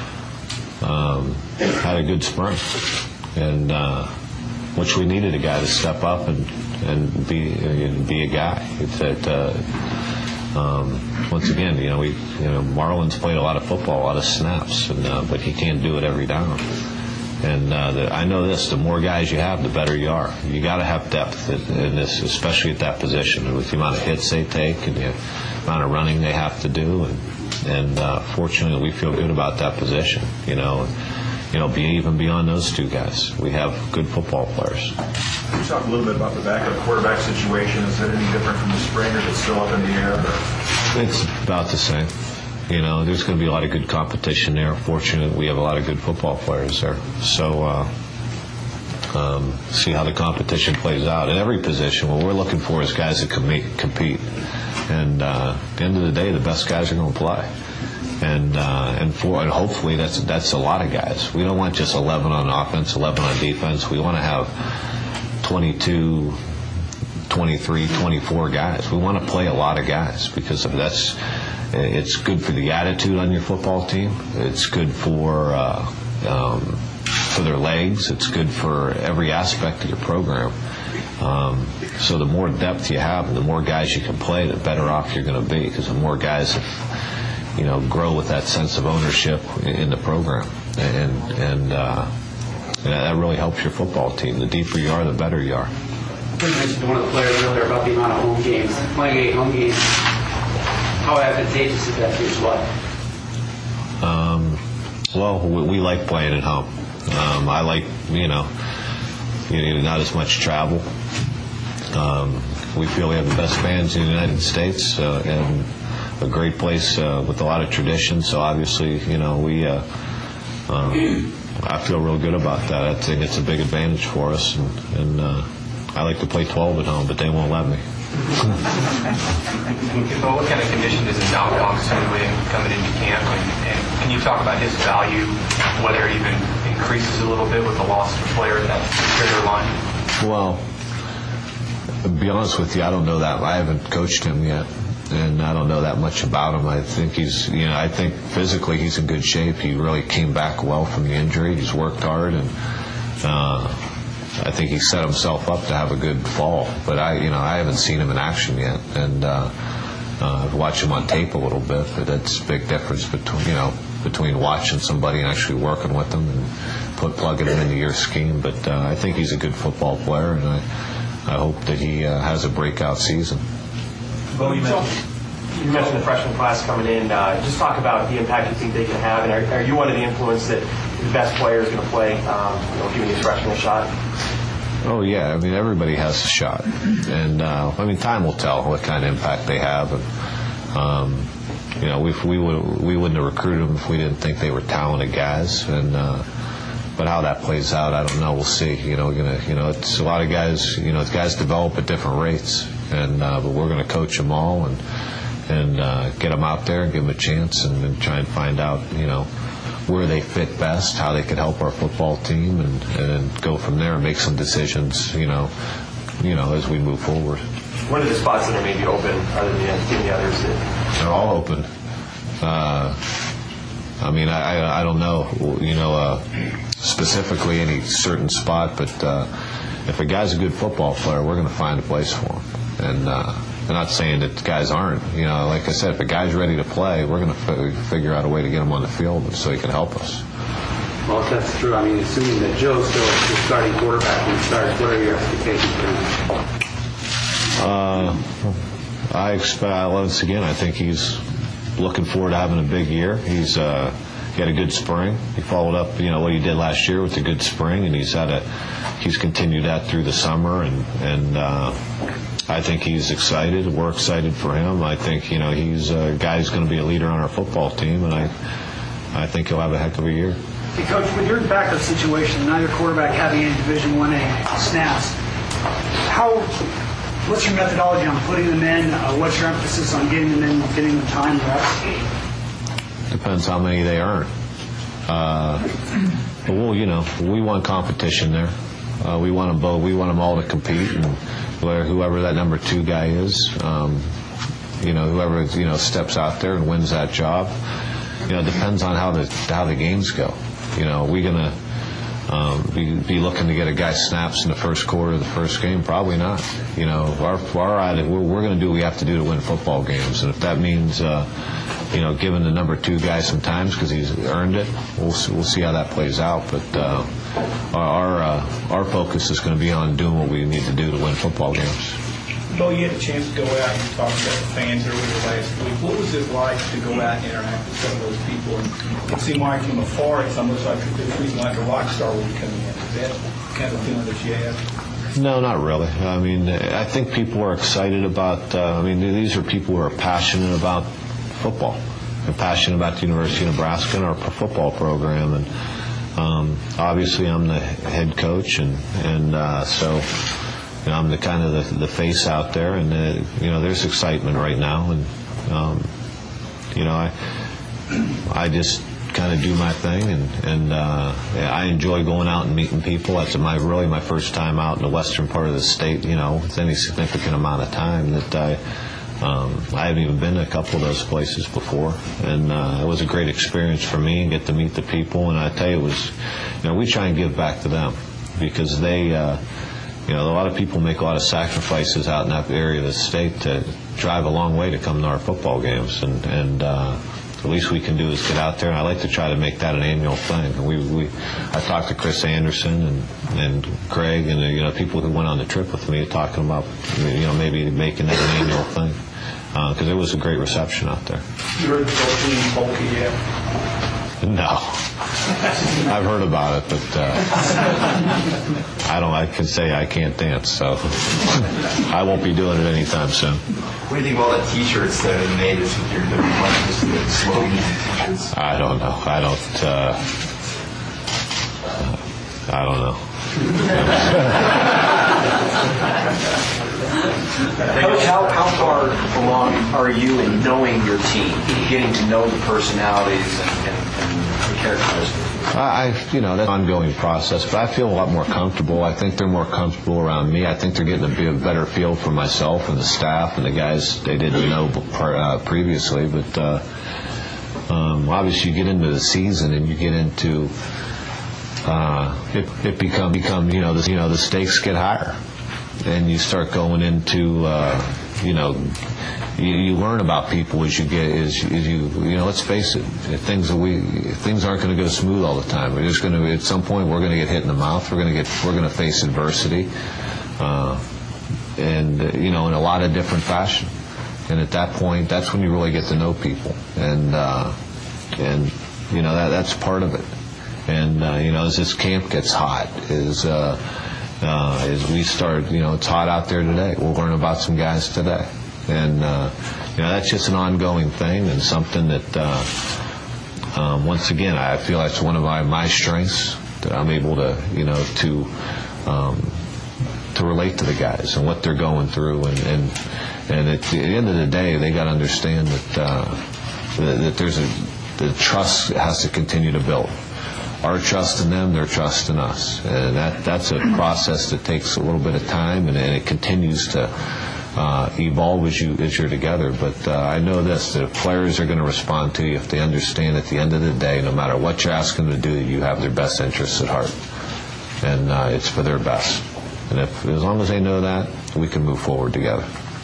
Had a good spring, and which we needed a guy to step up and be a guy. Once again, Marlon's played a lot of football, a lot of snaps, but he can't do it every down. And I know this: the more guys you have, the better you are. You got to have depth in this, especially at that position, with the amount of hits they take and the amount of running they have to do. And fortunately, we feel good about that position. Even beyond those 2 guys, we have good football players. Can you talk a little bit about the backup quarterback situation? Is it any different from the spring, or is it still up in the air? It's about the same. There's going to be a lot of good competition there. Fortunately, we have a lot of good football players there. So see how the competition plays out. In every position, what we're looking for is guys that can compete. And at the end of the day, the best guys are going to play. And hopefully that's a lot of guys. We don't want just 11 on offense, 11 on defense. We want to have 22, 23, 24 guys. We want to play a lot of guys because it's good for the attitude on your football team. It's good for their legs. It's good for every aspect of your program. So the more depth you have and the more guys you can play, the better off you're going to be, because the more guys grow with that sense of ownership in the program. And that really helps your football team. The deeper you are, the better you are. You mentioned one of the players earlier about the amount of home games. Playing 8 home games, how advantageous is that to your squad? Well, we like playing at home. I like, not as much travel. We feel we have the best fans in the United States and a great place with a lot of tradition. So obviously, I feel real good about that. I think it's a big advantage for us. And I like to play 12 at home, but they won't let me. What kind of condition does Dom Thompson coming into camp? And can you talk about his value, whether it even increases a little bit with the loss of a player in that interior line? Well, to be honest with you, I don't know that. I haven't coached him yet, and I don't know that much about him. I think I think physically he's in good shape. He really came back well from the injury. He's worked hard, and I think he set himself up to have a good fall. But I haven't seen him in action yet, and watch him on tape a little bit, but that's a big difference between watching somebody and actually working with them and plugging him into your scheme. But I think he's a good football player, and I hope that he has a breakout season. Well, you mentioned the freshman class coming in. Just talk about the impact you think they can have, and are you one of the influence that the best player is going to play, giving these freshmen a shot? Oh yeah, I mean everybody has a shot, and I mean time will tell what kind of impact they have. And we wouldn't have recruited them if we didn't think they were talented guys. And but how that plays out, I don't know. We'll see. It's a lot of guys. Guys develop at different rates, and but we're going to coach them all and get them out there and give them a chance and try and find out where they fit best, how they could help our football team, and go from there and make some decisions, as we move forward. What are the spots that are maybe open other than the others? They're all open. I mean, I don't know, specifically any certain spot, but if a guy's a good football player, we're going to find a place for him. And I'm not saying that guys aren't. Like I said, if a guy's ready to play, we're going to figure out a way to get him on the field so he can help us. Well, if that's true, I mean, assuming that Joe's still the starting quarterback when he starts, what are your expectations for him? I expect, once again, I think he's looking forward to having a big year. He had a good spring. He followed up, what he did last year with a good spring, and he's continued that through the summer, and I think he's excited. We're excited for him. I think he's a guy who's going to be a leader on our football team, and I think he'll have a heck of a year. Hey, Coach, with your backup situation, neither quarterback having any Division I-A snaps, what's your methodology on putting them in? What's your emphasis on getting them in, getting them time reps? Depends how many they earn. But we want competition there. We want them both. We want them all to compete, and whoever that number 2 guy is, whoever steps out there and wins that job. It depends on how the games go. We're gonna be looking to get a guy snaps in the first quarter of the first game? Probably not. We're going to do what we have to do to win football games, and if that means giving the number 2 guy some times because he's earned it, we'll see how that plays out. But our focus is going to be on doing what we need to do to win football games. Bo, you had a chance to go out and talk to the fans earlier last week. What was it like to go out and interact with some of those people? And it seemed like from afar, it's almost like the reason like a rock star would come in. Is that kind of feeling that you have? No, not really. I mean, I think people are excited about, these are people who are passionate about football. They're passionate about the University of Nebraska and our football program. And obviously I'm the head coach, and so I'm the kind of the face out there, and there's excitement right now, and I just kind of do my thing, and I enjoy going out and meeting people. That's really my first time out in the western part of the state, with any significant amount of time. That I haven't even been to a couple of those places before, and it was a great experience for me and get to meet the people. And I tell you, it was, we try and give back to them because they. A lot of people make a lot of sacrifices out in that area of the state to drive a long way to come to our football games, and the least we can do is get out there. And I like to try to make that an annual thing. I talked to Chris Anderson and Craig and people who went on the trip with me talking about maybe making that an annual thing because it was a great reception out there. You heard the Team Polka yet? No. I've heard about it, but I can say I can't dance, so I won't be doing it anytime soon. What do you think of all the T-shirts that are made with your just the slogans and T-shirts? I don't know. I don't know. Coach, how far along are you in knowing your team, getting to know the personalities and the characteristics? That's an ongoing process, but I feel a lot more comfortable. I think they're more comfortable around me. I think they're getting a better feel for myself and the staff and the guys they didn't know previously. But obviously, you get into the season and you get into it become the stakes get higher, and you start going into you learn about people as you let's face it, things aren't going to go smooth all the time. We're just going to, at some point, we're going to get hit in the mouth. We're going to face adversity, and in a lot of different fashion. And at that point, that's when you really get to know people, and that's part of it. And as this camp gets hot, as we start, it's hot out there today. We'll learn about some guys today. And, that's just an ongoing thing and something that, once again, I feel that's one of my strengths, that I'm able to, to relate to the guys and what they're going through. And at the end of the day, they got to understand that the trust has to continue to build. Our trust in them, their trust in us. And that's a process that takes a little bit of time, and it continues to evolve as you're together. But I know this, that if players are going to respond to you, if they understand at the end of the day, no matter what you're asking them to do, you have their best interests at heart. And it's for their best. And as long as they know that, we can move forward together.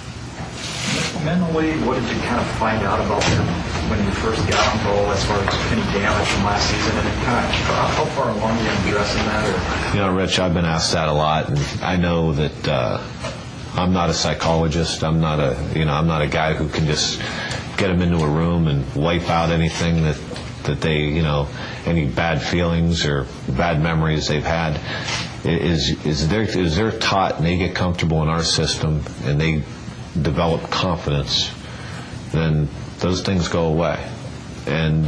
Mentally, what did you kind of find out about them when you first got on roll as far as any damage from last season? And kind of how far along are you addressing that? Or? Rich, I've been asked that a lot, and I know that I'm not a psychologist. I'm not a guy who can just get them into a room and wipe out anything that they, any bad feelings or bad memories they've had. Is they're taught and they get comfortable in our system and they develop confidence, then those things go away. And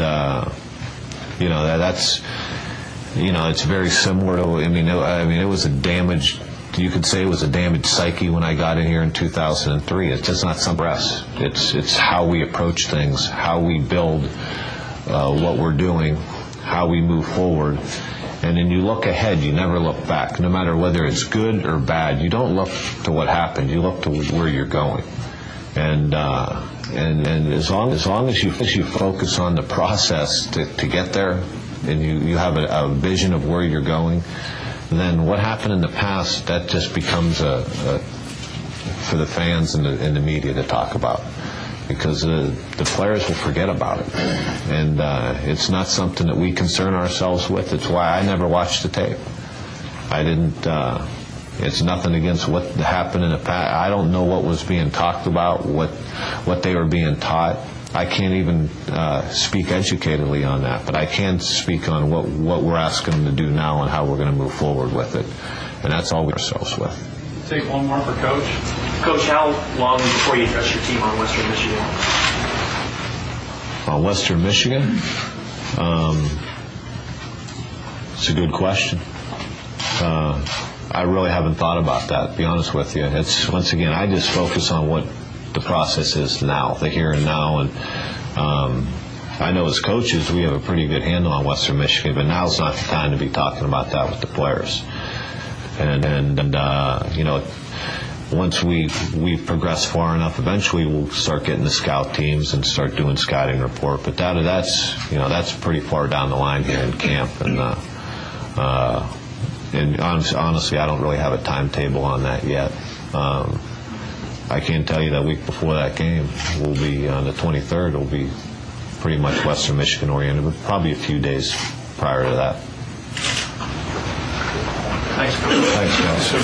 that's it's very similar to it was a damaged, you could say it was a damaged psyche when I got in here in 2003. It's just not some rest. It's how we approach things, how we build what we're doing, how we move forward. And then you look ahead, you never look back. No matter whether it's good or bad, you don't look to what happened, you look to where you're going. And as long as you focus on the process to get there, and you have a vision of where you're going, then what happened in the past, that just becomes for the fans and the media to talk about. Because the players will forget about it. And it's not something that we concern ourselves with. It's why I never watched the tape. I didn't, it's nothing against what happened in the past. I don't know what was being talked about, what they were being taught. I can't even speak educatedly on that, but I can speak on what we're asking them to do now and how we're going to move forward with it. And that's all we ourselves with. Take one more for Coach. Coach, how long before you address your team on Western Michigan? On Western Michigan? It's a good question. I really haven't thought about that, to be honest with you. It's, once again, I just focus on what the process is now, the here and now. And I know as coaches we have a pretty good handle on Western Michigan, but now's not the time to be talking about that with the players. And once we've progressed far enough, eventually we'll start getting the scout teams and start doing scouting report. But that's pretty far down the line here in camp. And honestly, I don't really have a timetable on that yet. I can tell you that week before that game, we'll be on the 23rd. It'll be pretty much Western Michigan oriented, but probably a few days prior to that. Thanks, Coach. Thanks,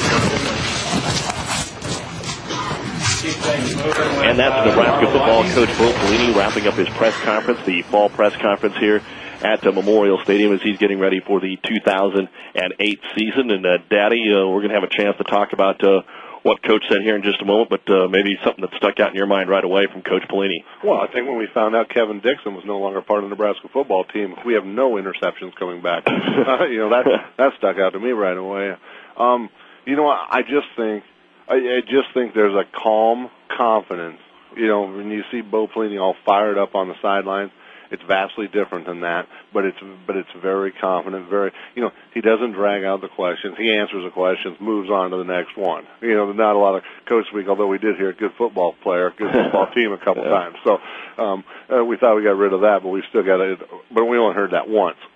guys. And that's Nebraska football coach Bo Pelini wrapping up his press conference, the fall press conference here at Memorial Stadium as he's getting ready for the 2008 season. And, Daddy, we're going to have a chance to talk about what Coach said here in just a moment, but maybe something that stuck out in your mind right away from Coach Pelini. Well, I think when we found out Kevin Dixon was no longer part of the Nebraska football team, we have no interceptions coming back. That stuck out to me right away. I just think there's a calm confidence. When you see Bo Pelini all fired up on the sidelines, it's vastly different than that, but it's very confident, he doesn't drag out the questions. He answers the questions, moves on to the next one. Not a lot of coach speak, although we did hear a good football player, good football team a couple times. So we thought we got rid of that, but we still got it. But we only heard that once.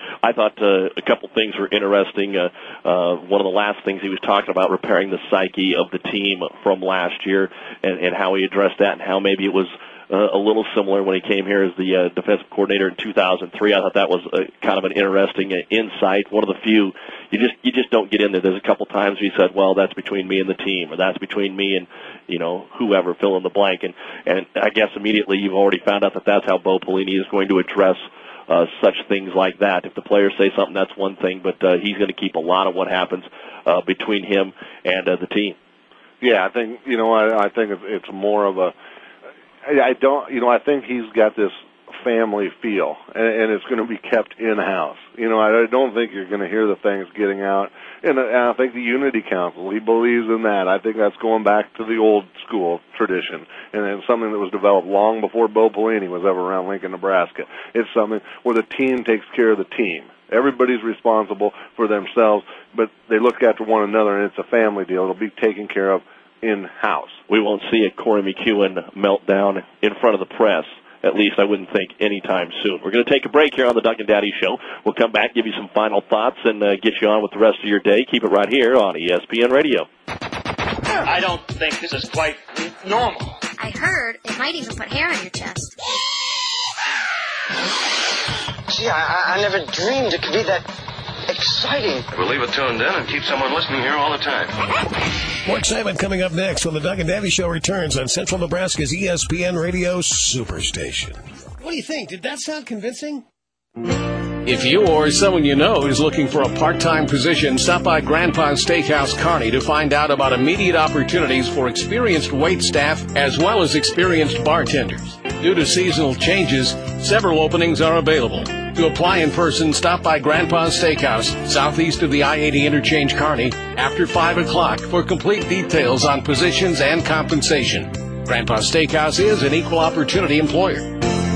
I thought a couple things were interesting. One of the last things he was talking about, repairing the psyche of the team from last year, and how he addressed that, and how maybe it was a little similar when he came here as the defensive coordinator in 2003. I thought that was kind of an interesting insight. One of the few you just don't get in there. There's a couple times he said, "Well, that's between me and the team," or "That's between me and whoever, fill in the blank." And I guess immediately you've already found out that that's how Bo Pelini is going to address such things like that. If the players say something, that's one thing, but he's going to keep a lot of what happens between him and the team. Yeah, I think I think it's more of a. I think he's got this family feel, and it's going to be kept in-house. I don't think you're going to hear the things getting out. And I think the Unity Council, he believes in that. I think that's going back to the old school tradition, and it's something that was developed long before Bo Pelini was ever around Lincoln, Nebraska. It's something where the team takes care of the team. Everybody's responsible for themselves, but they look after one another, and it's a family deal. It'll be taken care of in-house. We won't see a Corey McEwen meltdown in front of the press. At least I wouldn't think anytime soon. We're going to take a break here on the Doug and Daddy Show. We'll come back, give you some final thoughts, and get you on with the rest of your day. Keep it right here on ESPN Radio. I don't think this is quite normal. I heard it might even put hair on your chest. Gee, I never dreamed it could be that exciting. We'll leave it tuned in and keep someone listening here all the time. More excitement coming up next when the Doug and Daddy Show returns on Central Nebraska's ESPN Radio Superstation. What do you think? Did that sound convincing? If you or someone you know is looking for a part-time position, stop by Grandpa's Steakhouse Kearney to find out about immediate opportunities for experienced wait staff as well as experienced bartenders. Due to seasonal changes, several openings are available. To apply in person, stop by Grandpa's Steakhouse, southeast of the I-80 interchange Kearney, after 5 o'clock for complete details on positions and compensation. Grandpa's Steakhouse is an equal opportunity employer.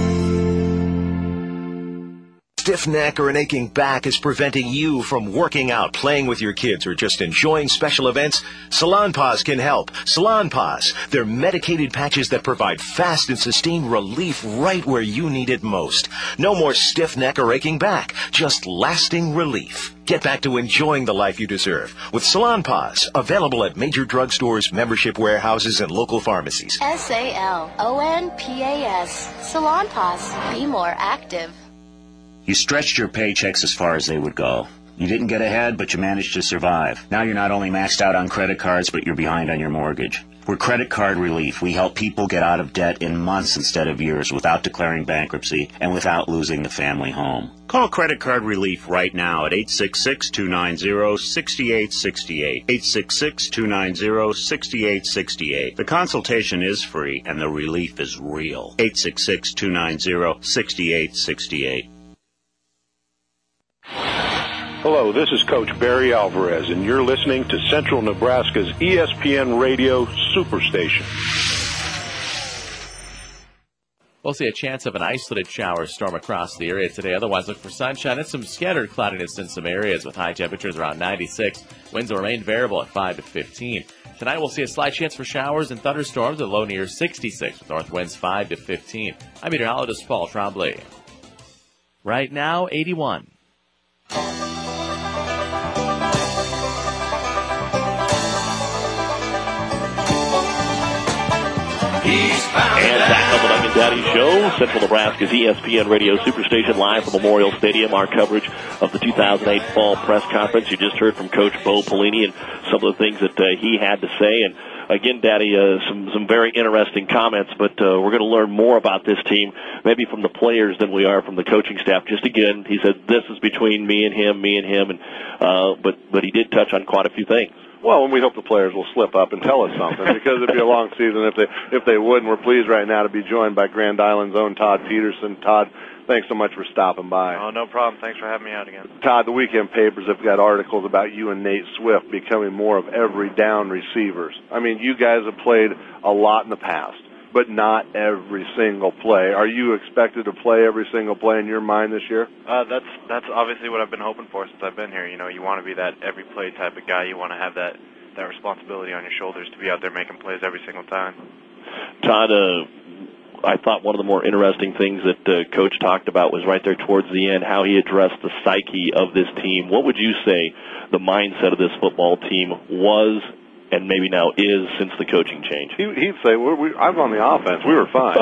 Stiff neck or an aching back is preventing you from working out, playing with your kids, or just enjoying special events? Salonpas can help. Salonpas, they're medicated patches that provide fast and sustained relief right where you need it most. No more stiff neck or aching back, just lasting relief. Get back to enjoying the life you deserve with Salonpas, available at major drugstores, membership warehouses, and local pharmacies. Salonpas. Salonpas. Be more active. You stretched your paychecks as far as they would go. You didn't get ahead, but you managed to survive. Now you're not only maxed out on credit cards, but you're behind on your mortgage. We're Credit Card Relief. We help people get out of debt in months instead of years without declaring bankruptcy and without losing the family home. Call Credit Card Relief right now at 866-290-6868. 866-290-6868. The consultation is free and the relief is real. 866-290-6868. Hello, this is Coach Barry Alvarez, and you're listening to Central Nebraska's ESPN Radio Superstation. We'll see a chance of an isolated shower storm across the area today. Otherwise, look for sunshine and some scattered cloudiness in some areas with high temperatures around 96. Winds will remain variable at 5 to 15. Tonight, we'll see a slight chance for showers and thunderstorms, a low near 66 with north winds 5 to 15. I'm meteorologist Paul Trombley. Right now, 81. And back on the Doug and Daddy Show, Central Nebraska's ESPN Radio Superstation, live from Memorial Stadium. Our coverage of the 2008 Fall Press Conference. You just heard from Coach Bo Pelini and some of the things that he had to say. And again, Daddy, some very interesting comments. But we're going to learn more about this team, maybe from the players than we are from the coaching staff. Just again, he said this is between me and him, and but he did touch on quite a few things. Well, and we hope the players will slip up and tell us something, because it'd be a long season if they would. And we're pleased right now to be joined by Grand Island's own Todd Peterson. Todd, thanks so much for stopping by. Oh, no problem. Thanks for having me out again. Todd, the weekend papers have got articles about you and Nate Swift becoming more of every down receivers. I mean, you guys have played a lot in the past, but not every single play. Are you expected to play every single play in your mind this year? That's obviously what I've been hoping for since I've been here. You know, you want to be that every play type of guy. You want to have that responsibility on your shoulders to be out there making plays every single time. Todd, I thought one of the more interesting things that Coach talked about was right there towards the end, how he addressed the psyche of this team. What would you say the mindset of this football team was and maybe now is since the coaching change? He'd say, I was on the offense. We were fine.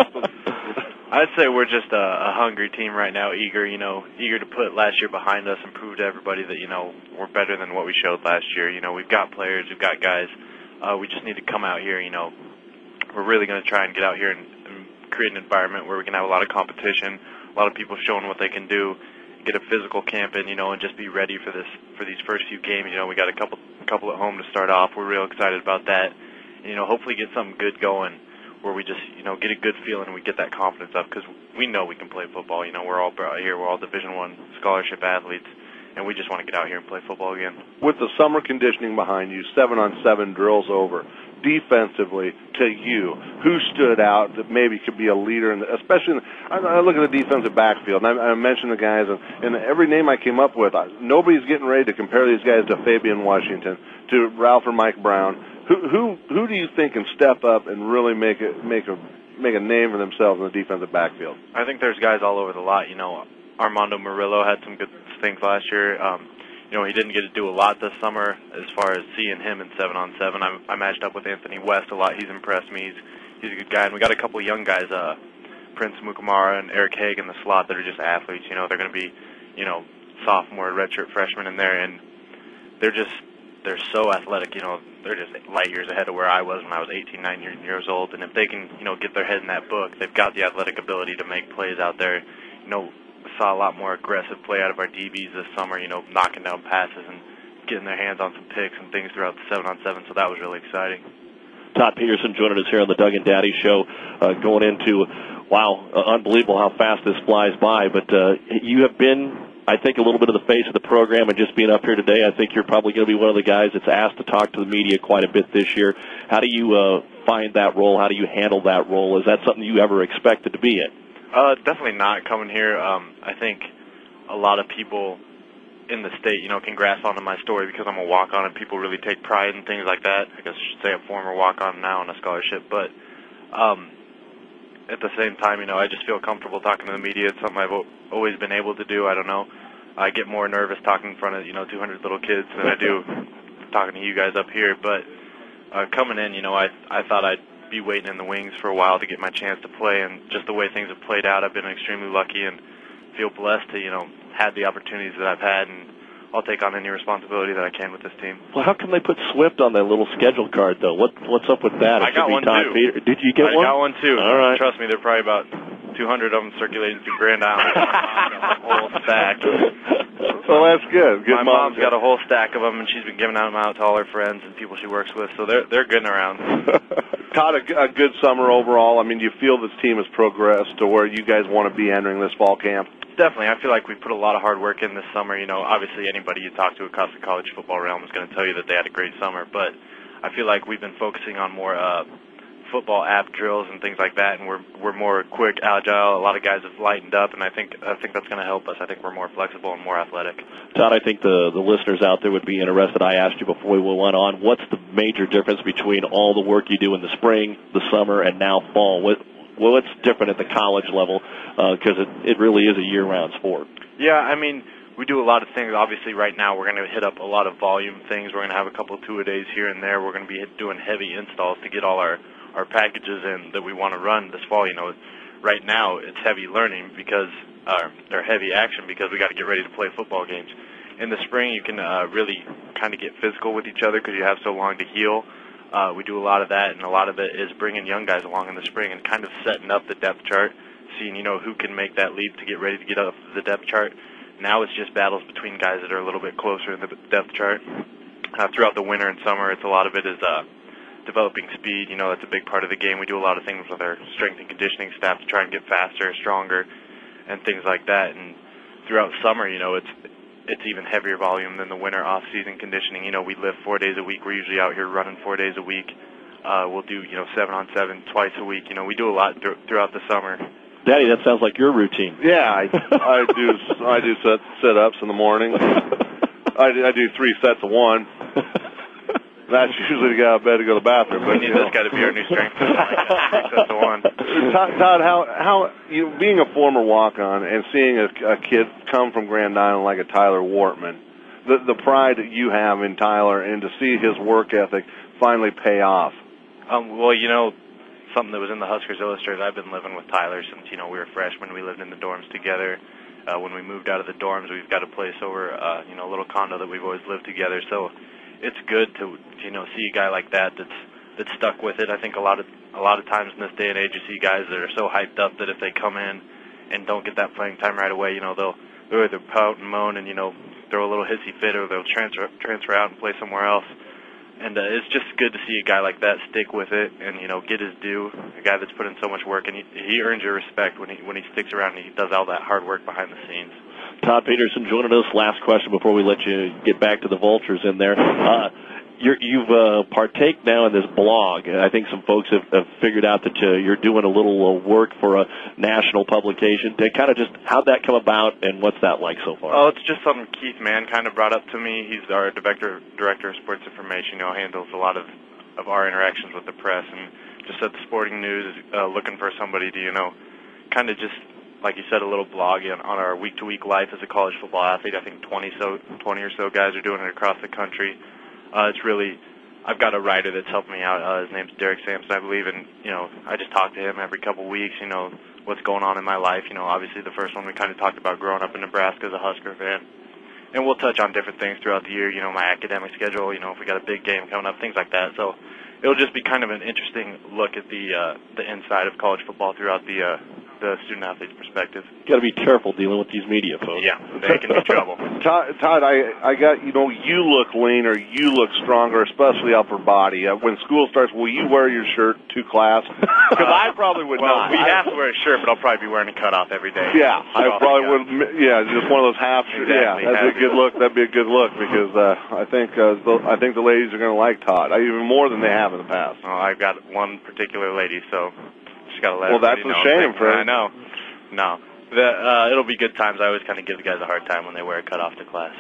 I'd say we're just a hungry team right now, eager to put last year behind us and prove to everybody that, we're better than what we showed last year. We've got players, we've got guys. We just need to come out here, We're really going to try and get out here and create an environment where we can have a lot of competition, a lot of people showing what they can do, get a physical camp in, and just be ready for these first few games. We got a couple at home to start off. We're real excited about that. And, hopefully get something good going where we just, get a good feeling and we get that confidence up because we know we can play football. We're all out here. We're all Division I scholarship athletes, and we just want to get out here and play football again. With the summer conditioning behind you, 7-on-7 drills over, defensively to you, who stood out that maybe could be a leader, especially I look at the defensive backfield, and I mentioned the guys, and every name I came up with, nobody's getting ready to compare these guys to Fabian Washington, to Ralph or Mike Brown. Who do you think can step up and really make a name for themselves in the defensive backfield? I think there's guys all over the lot. Armando Murillo had some good things last year. He didn't get to do a lot this summer as far as seeing him in 7-on-7. I matched up with Anthony West a lot. He's impressed me. He's a good guy. And we got a couple of young guys, Prince Mukamara and Eric Haig in the slot that are just athletes. They're going to be, sophomore, redshirt freshmen in there, and they're so athletic. They're just light years ahead of where I was when I was 18, 19 years old. And if they can, get their head in that book, they've got the athletic ability to make plays out there. Saw a lot more aggressive play out of our DBs this summer, knocking down passes and getting their hands on some picks and things throughout the 7-on-7, so that was really exciting. Todd Peterson joining us here on the Doug and Daddy Show, going into, unbelievable how fast this flies by, but you have been, I think, a little bit of the face of the program, and just being up here today, I think you're probably going to be one of the guys that's asked to talk to the media quite a bit this year. How do you find that role? How do you handle that role? Is that something you ever expected to be in? Definitely not coming here. I think a lot of people in the state, can grasp onto my story because I'm a walk-on and people really take pride in things like that. I guess I should say a former walk-on now on a scholarship. But at the same time, I just feel comfortable talking to the media. It's something I've always been able to do. I don't know. I get more nervous talking in front of, 200 little kids than I do talking to you guys up here. But coming in, I thought I'd be waiting in the wings for a while to get my chance to play, and just the way things have played out, I've been extremely lucky and feel blessed to, have the opportunities that I've had, and I'll take on any responsibility that I can with this team. Well, how come they put Swift on that little schedule card, though? What's up with that? I got one, too. Did you get one? I got one, too. All right. Trust me, there are probably about 200 of them circulating through Grand Island. A whole stack. Well, that's good. My mom's got a whole stack of them, and she's been giving them out to all her friends and people she works with, so they're getting around. Todd, a good summer overall. I mean, do you feel this team has progressed to where you guys want to be entering this fall camp? Definitely. I feel like we put a lot of hard work in this summer. Obviously anybody you talk to across the college football realm is going to tell you that they had a great summer, but I feel like we've been focusing on more football app drills and things like that, and we're more quick, agile. A lot of guys have lightened up, and I think that's going to help us. I think we're more flexible and more athletic. Todd, I think the listeners out there would be interested. I asked you before we went on, what's the major difference between all the work you do in the spring, the summer, and now fall? What's different at the college level? Because it really is a year-round sport. Yeah, I mean, we do a lot of things. Obviously, right now we're going to hit up a lot of volume things. We're going to have a couple of two-a-days here and there. We're going to be doing heavy installs to get all our packages in that we want to run this fall. Right now it's heavy learning because or heavy action because we got to get ready to play football games. In the spring, you can really kind of get physical with each other because you have so long to heal. We do a lot of that, and a lot of it is bringing young guys along in the spring and kind of setting up the depth chart, seeing who can make that leap to get ready to get up the depth chart. Now it's just battles between guys that are a little bit closer in the depth chart. Throughout the winter and summer, a lot of it is developing speed. That's a big part of the game. We do a lot of things with our strength and conditioning staff to try and get faster, stronger, and things like that. And throughout summer, it's even heavier volume than the winter off-season conditioning. We live 4 days a week. We're usually out here running 4 days a week. We'll do 7-on-7 twice a week. We do a lot throughout the summer. Daddy, that sounds like your routine. Yeah, I do sit-ups in the morning. I do 3 sets of 1. That's usually to get out of bed to go to the bathroom. But, this got to be our new strength. 3 sets of 1. Todd, how you being a former walk-on and seeing a kid come from Grand Island like a Tyler Wortman, the pride that you have in Tyler and to see his work ethic finally pay off. Well, something that was in the Huskers Illustrated, I've been living with Tyler since, we were freshmen. We lived in the dorms together. When we moved out of the dorms, we've got a place over, a little condo that we've always lived together. So it's good to, see a guy like that that's stuck with it. I think a lot of times in this day and age, you see guys that are so hyped up that if they come in and don't get that playing time right away, they'll either pout and moan and, throw a little hissy fit, or they'll transfer out and play somewhere else. And it's just good to see a guy like that stick with it and, get his due, a guy that's put in so much work, and he earns your respect when he sticks around and he does all that hard work behind the scenes. Todd Peterson joining us. Last question before we let you get back to the Vultures in there. You've partake now in this blog. I think some folks have figured out that you're doing a little work for a national publication. Kind of just how'd that come about, and what's that like so far? Oh, it's just something Keith Mann kind of brought up to me. He's our director of sports information. Handles a lot of our interactions with the press, and just said the Sporting News is looking for somebody to, kind of just, like you said, a little blog on our week-to-week life as a college football athlete. I think 20 or so guys are doing it across the country. It's really, I've got a writer that's helping me out. His name's Derek Sampson, I believe, and, I just talk to him every couple weeks, what's going on in my life. Obviously the first one we kind of talked about growing up in Nebraska as a Husker fan. And we'll touch on different things throughout the year, my academic schedule, if we got a big game coming up, things like that. So it'll just be kind of an interesting look at the inside of college football throughout the student-athlete's perspective. Got to be careful dealing with these media folks. Yeah, they can be trouble. Todd, I got, you look leaner, you look stronger, especially upper body. When school starts, will you wear your shirt to class? Because I probably would not. We have to wear a shirt, but I'll probably be wearing a cutoff every day. Yeah, I probably would. Yeah, just one of those half. Exactly. Yeah, that'd be a good look. That'd be a good look because I think the ladies are going to like Todd even more than they have in the past. Oh, I've got one particular lady, so just got to let. Well, that's a shame for her. I know. No. It'll be good times. I always kind of give the guys a hard time when they wear a cutoff to class.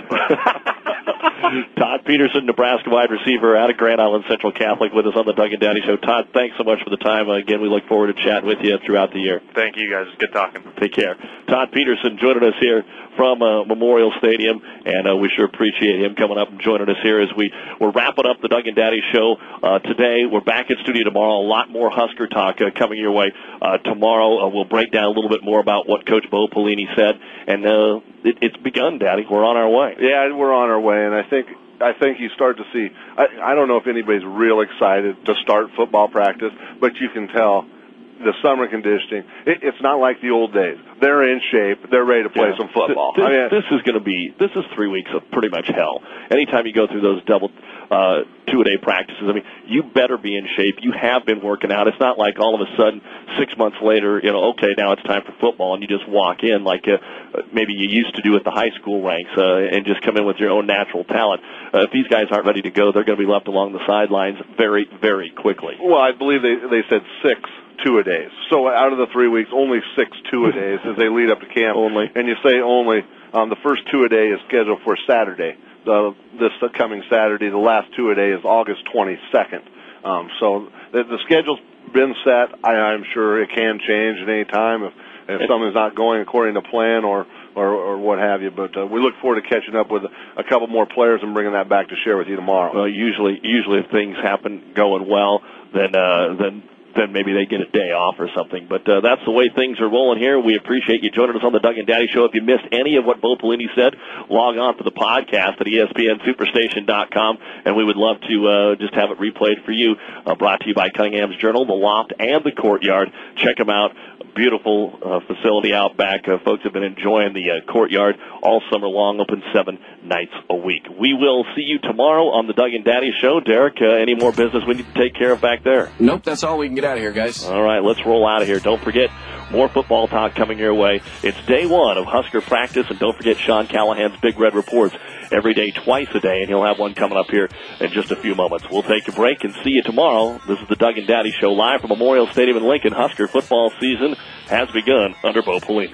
Todd Peterson, Nebraska wide receiver out of Grand Island Central Catholic, with us on the Doug and Daddy Show. Todd, thanks so much for the time. Again, we look forward to chatting with you throughout the year. Thank you, guys. It's good talking. Take care. Todd Peterson joining us here from Memorial Stadium, and we sure appreciate him coming up and joining us here as we're wrapping up the Doug and Daddy Show today. We're back in studio tomorrow. A lot more Husker talk coming your way tomorrow. We'll break down a little bit more about what Coach Bo Pelini said, and it's begun, Daddy. We're on our way. Yeah, we're on our way, and I think you start to see. I don't know if anybody's real excited to start football practice, but you can tell the summer conditioning. It's not like the old days. They're in shape. They're ready to play some football. This is 3 weeks of pretty much hell. Anytime you go through those double two-a-day practices, you better be in shape. You have been working out. It's not like all of a sudden 6 months later, okay, now it's time for football, and you just walk in like maybe you used to do at the high school ranks and just come in with your own natural talent. If these guys aren't ready to go, they're going to be left along the sidelines very, very quickly. Well, I believe they said 6 two-a-days. So out of the 3 weeks, only 6 two-a-days as they lead up to camp. Only. And you say only. The first two-a-day is scheduled for Saturday. This coming Saturday. The last two-a-day is August 22nd. So the schedule's been set. I'm sure it can change at any time if something's not going according to plan or what have you. But we look forward to catching up with a couple more players and bringing that back to share with you tomorrow. Well, usually if things happen going well, then maybe they get a day off or something. But that's the way things are rolling here. We appreciate you joining us on the Doug and Daddy Show. If you missed any of what Bo Pelini said, log on to the podcast at ESPNSuperstation.com, and we would love to just have it replayed for you. Brought to you by Cunningham's Journal, The Loft, and The Courtyard. Check them out. Beautiful facility out back. Folks have been enjoying the Courtyard all summer long, open 7 nights a week. We will see you tomorrow on the Doug and Daddy Show. Derek, any more business we need to take care of back there? Nope, that's all. We can get out of here, guys. All right, let's roll out of here. Don't forget, more football talk coming your way. It's day one of Husker practice, and don't forget Sean Callahan's Big Red Reports every day, twice a day, and he'll have one coming up here in just a few moments. We'll take a break and see you tomorrow. This is the Doug and Daddy Show live from Memorial Stadium in Lincoln. Husker football season has begun under Bo Pelini.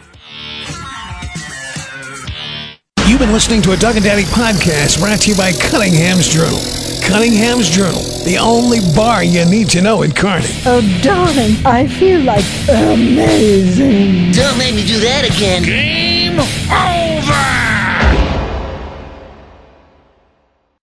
You've been listening to a Doug and Daddy podcast brought to you by Cunningham's Journal. Cunningham's Journal, the only bar you need to know in Kearney. Oh, darling, I feel like amazing. Don't make me do that again.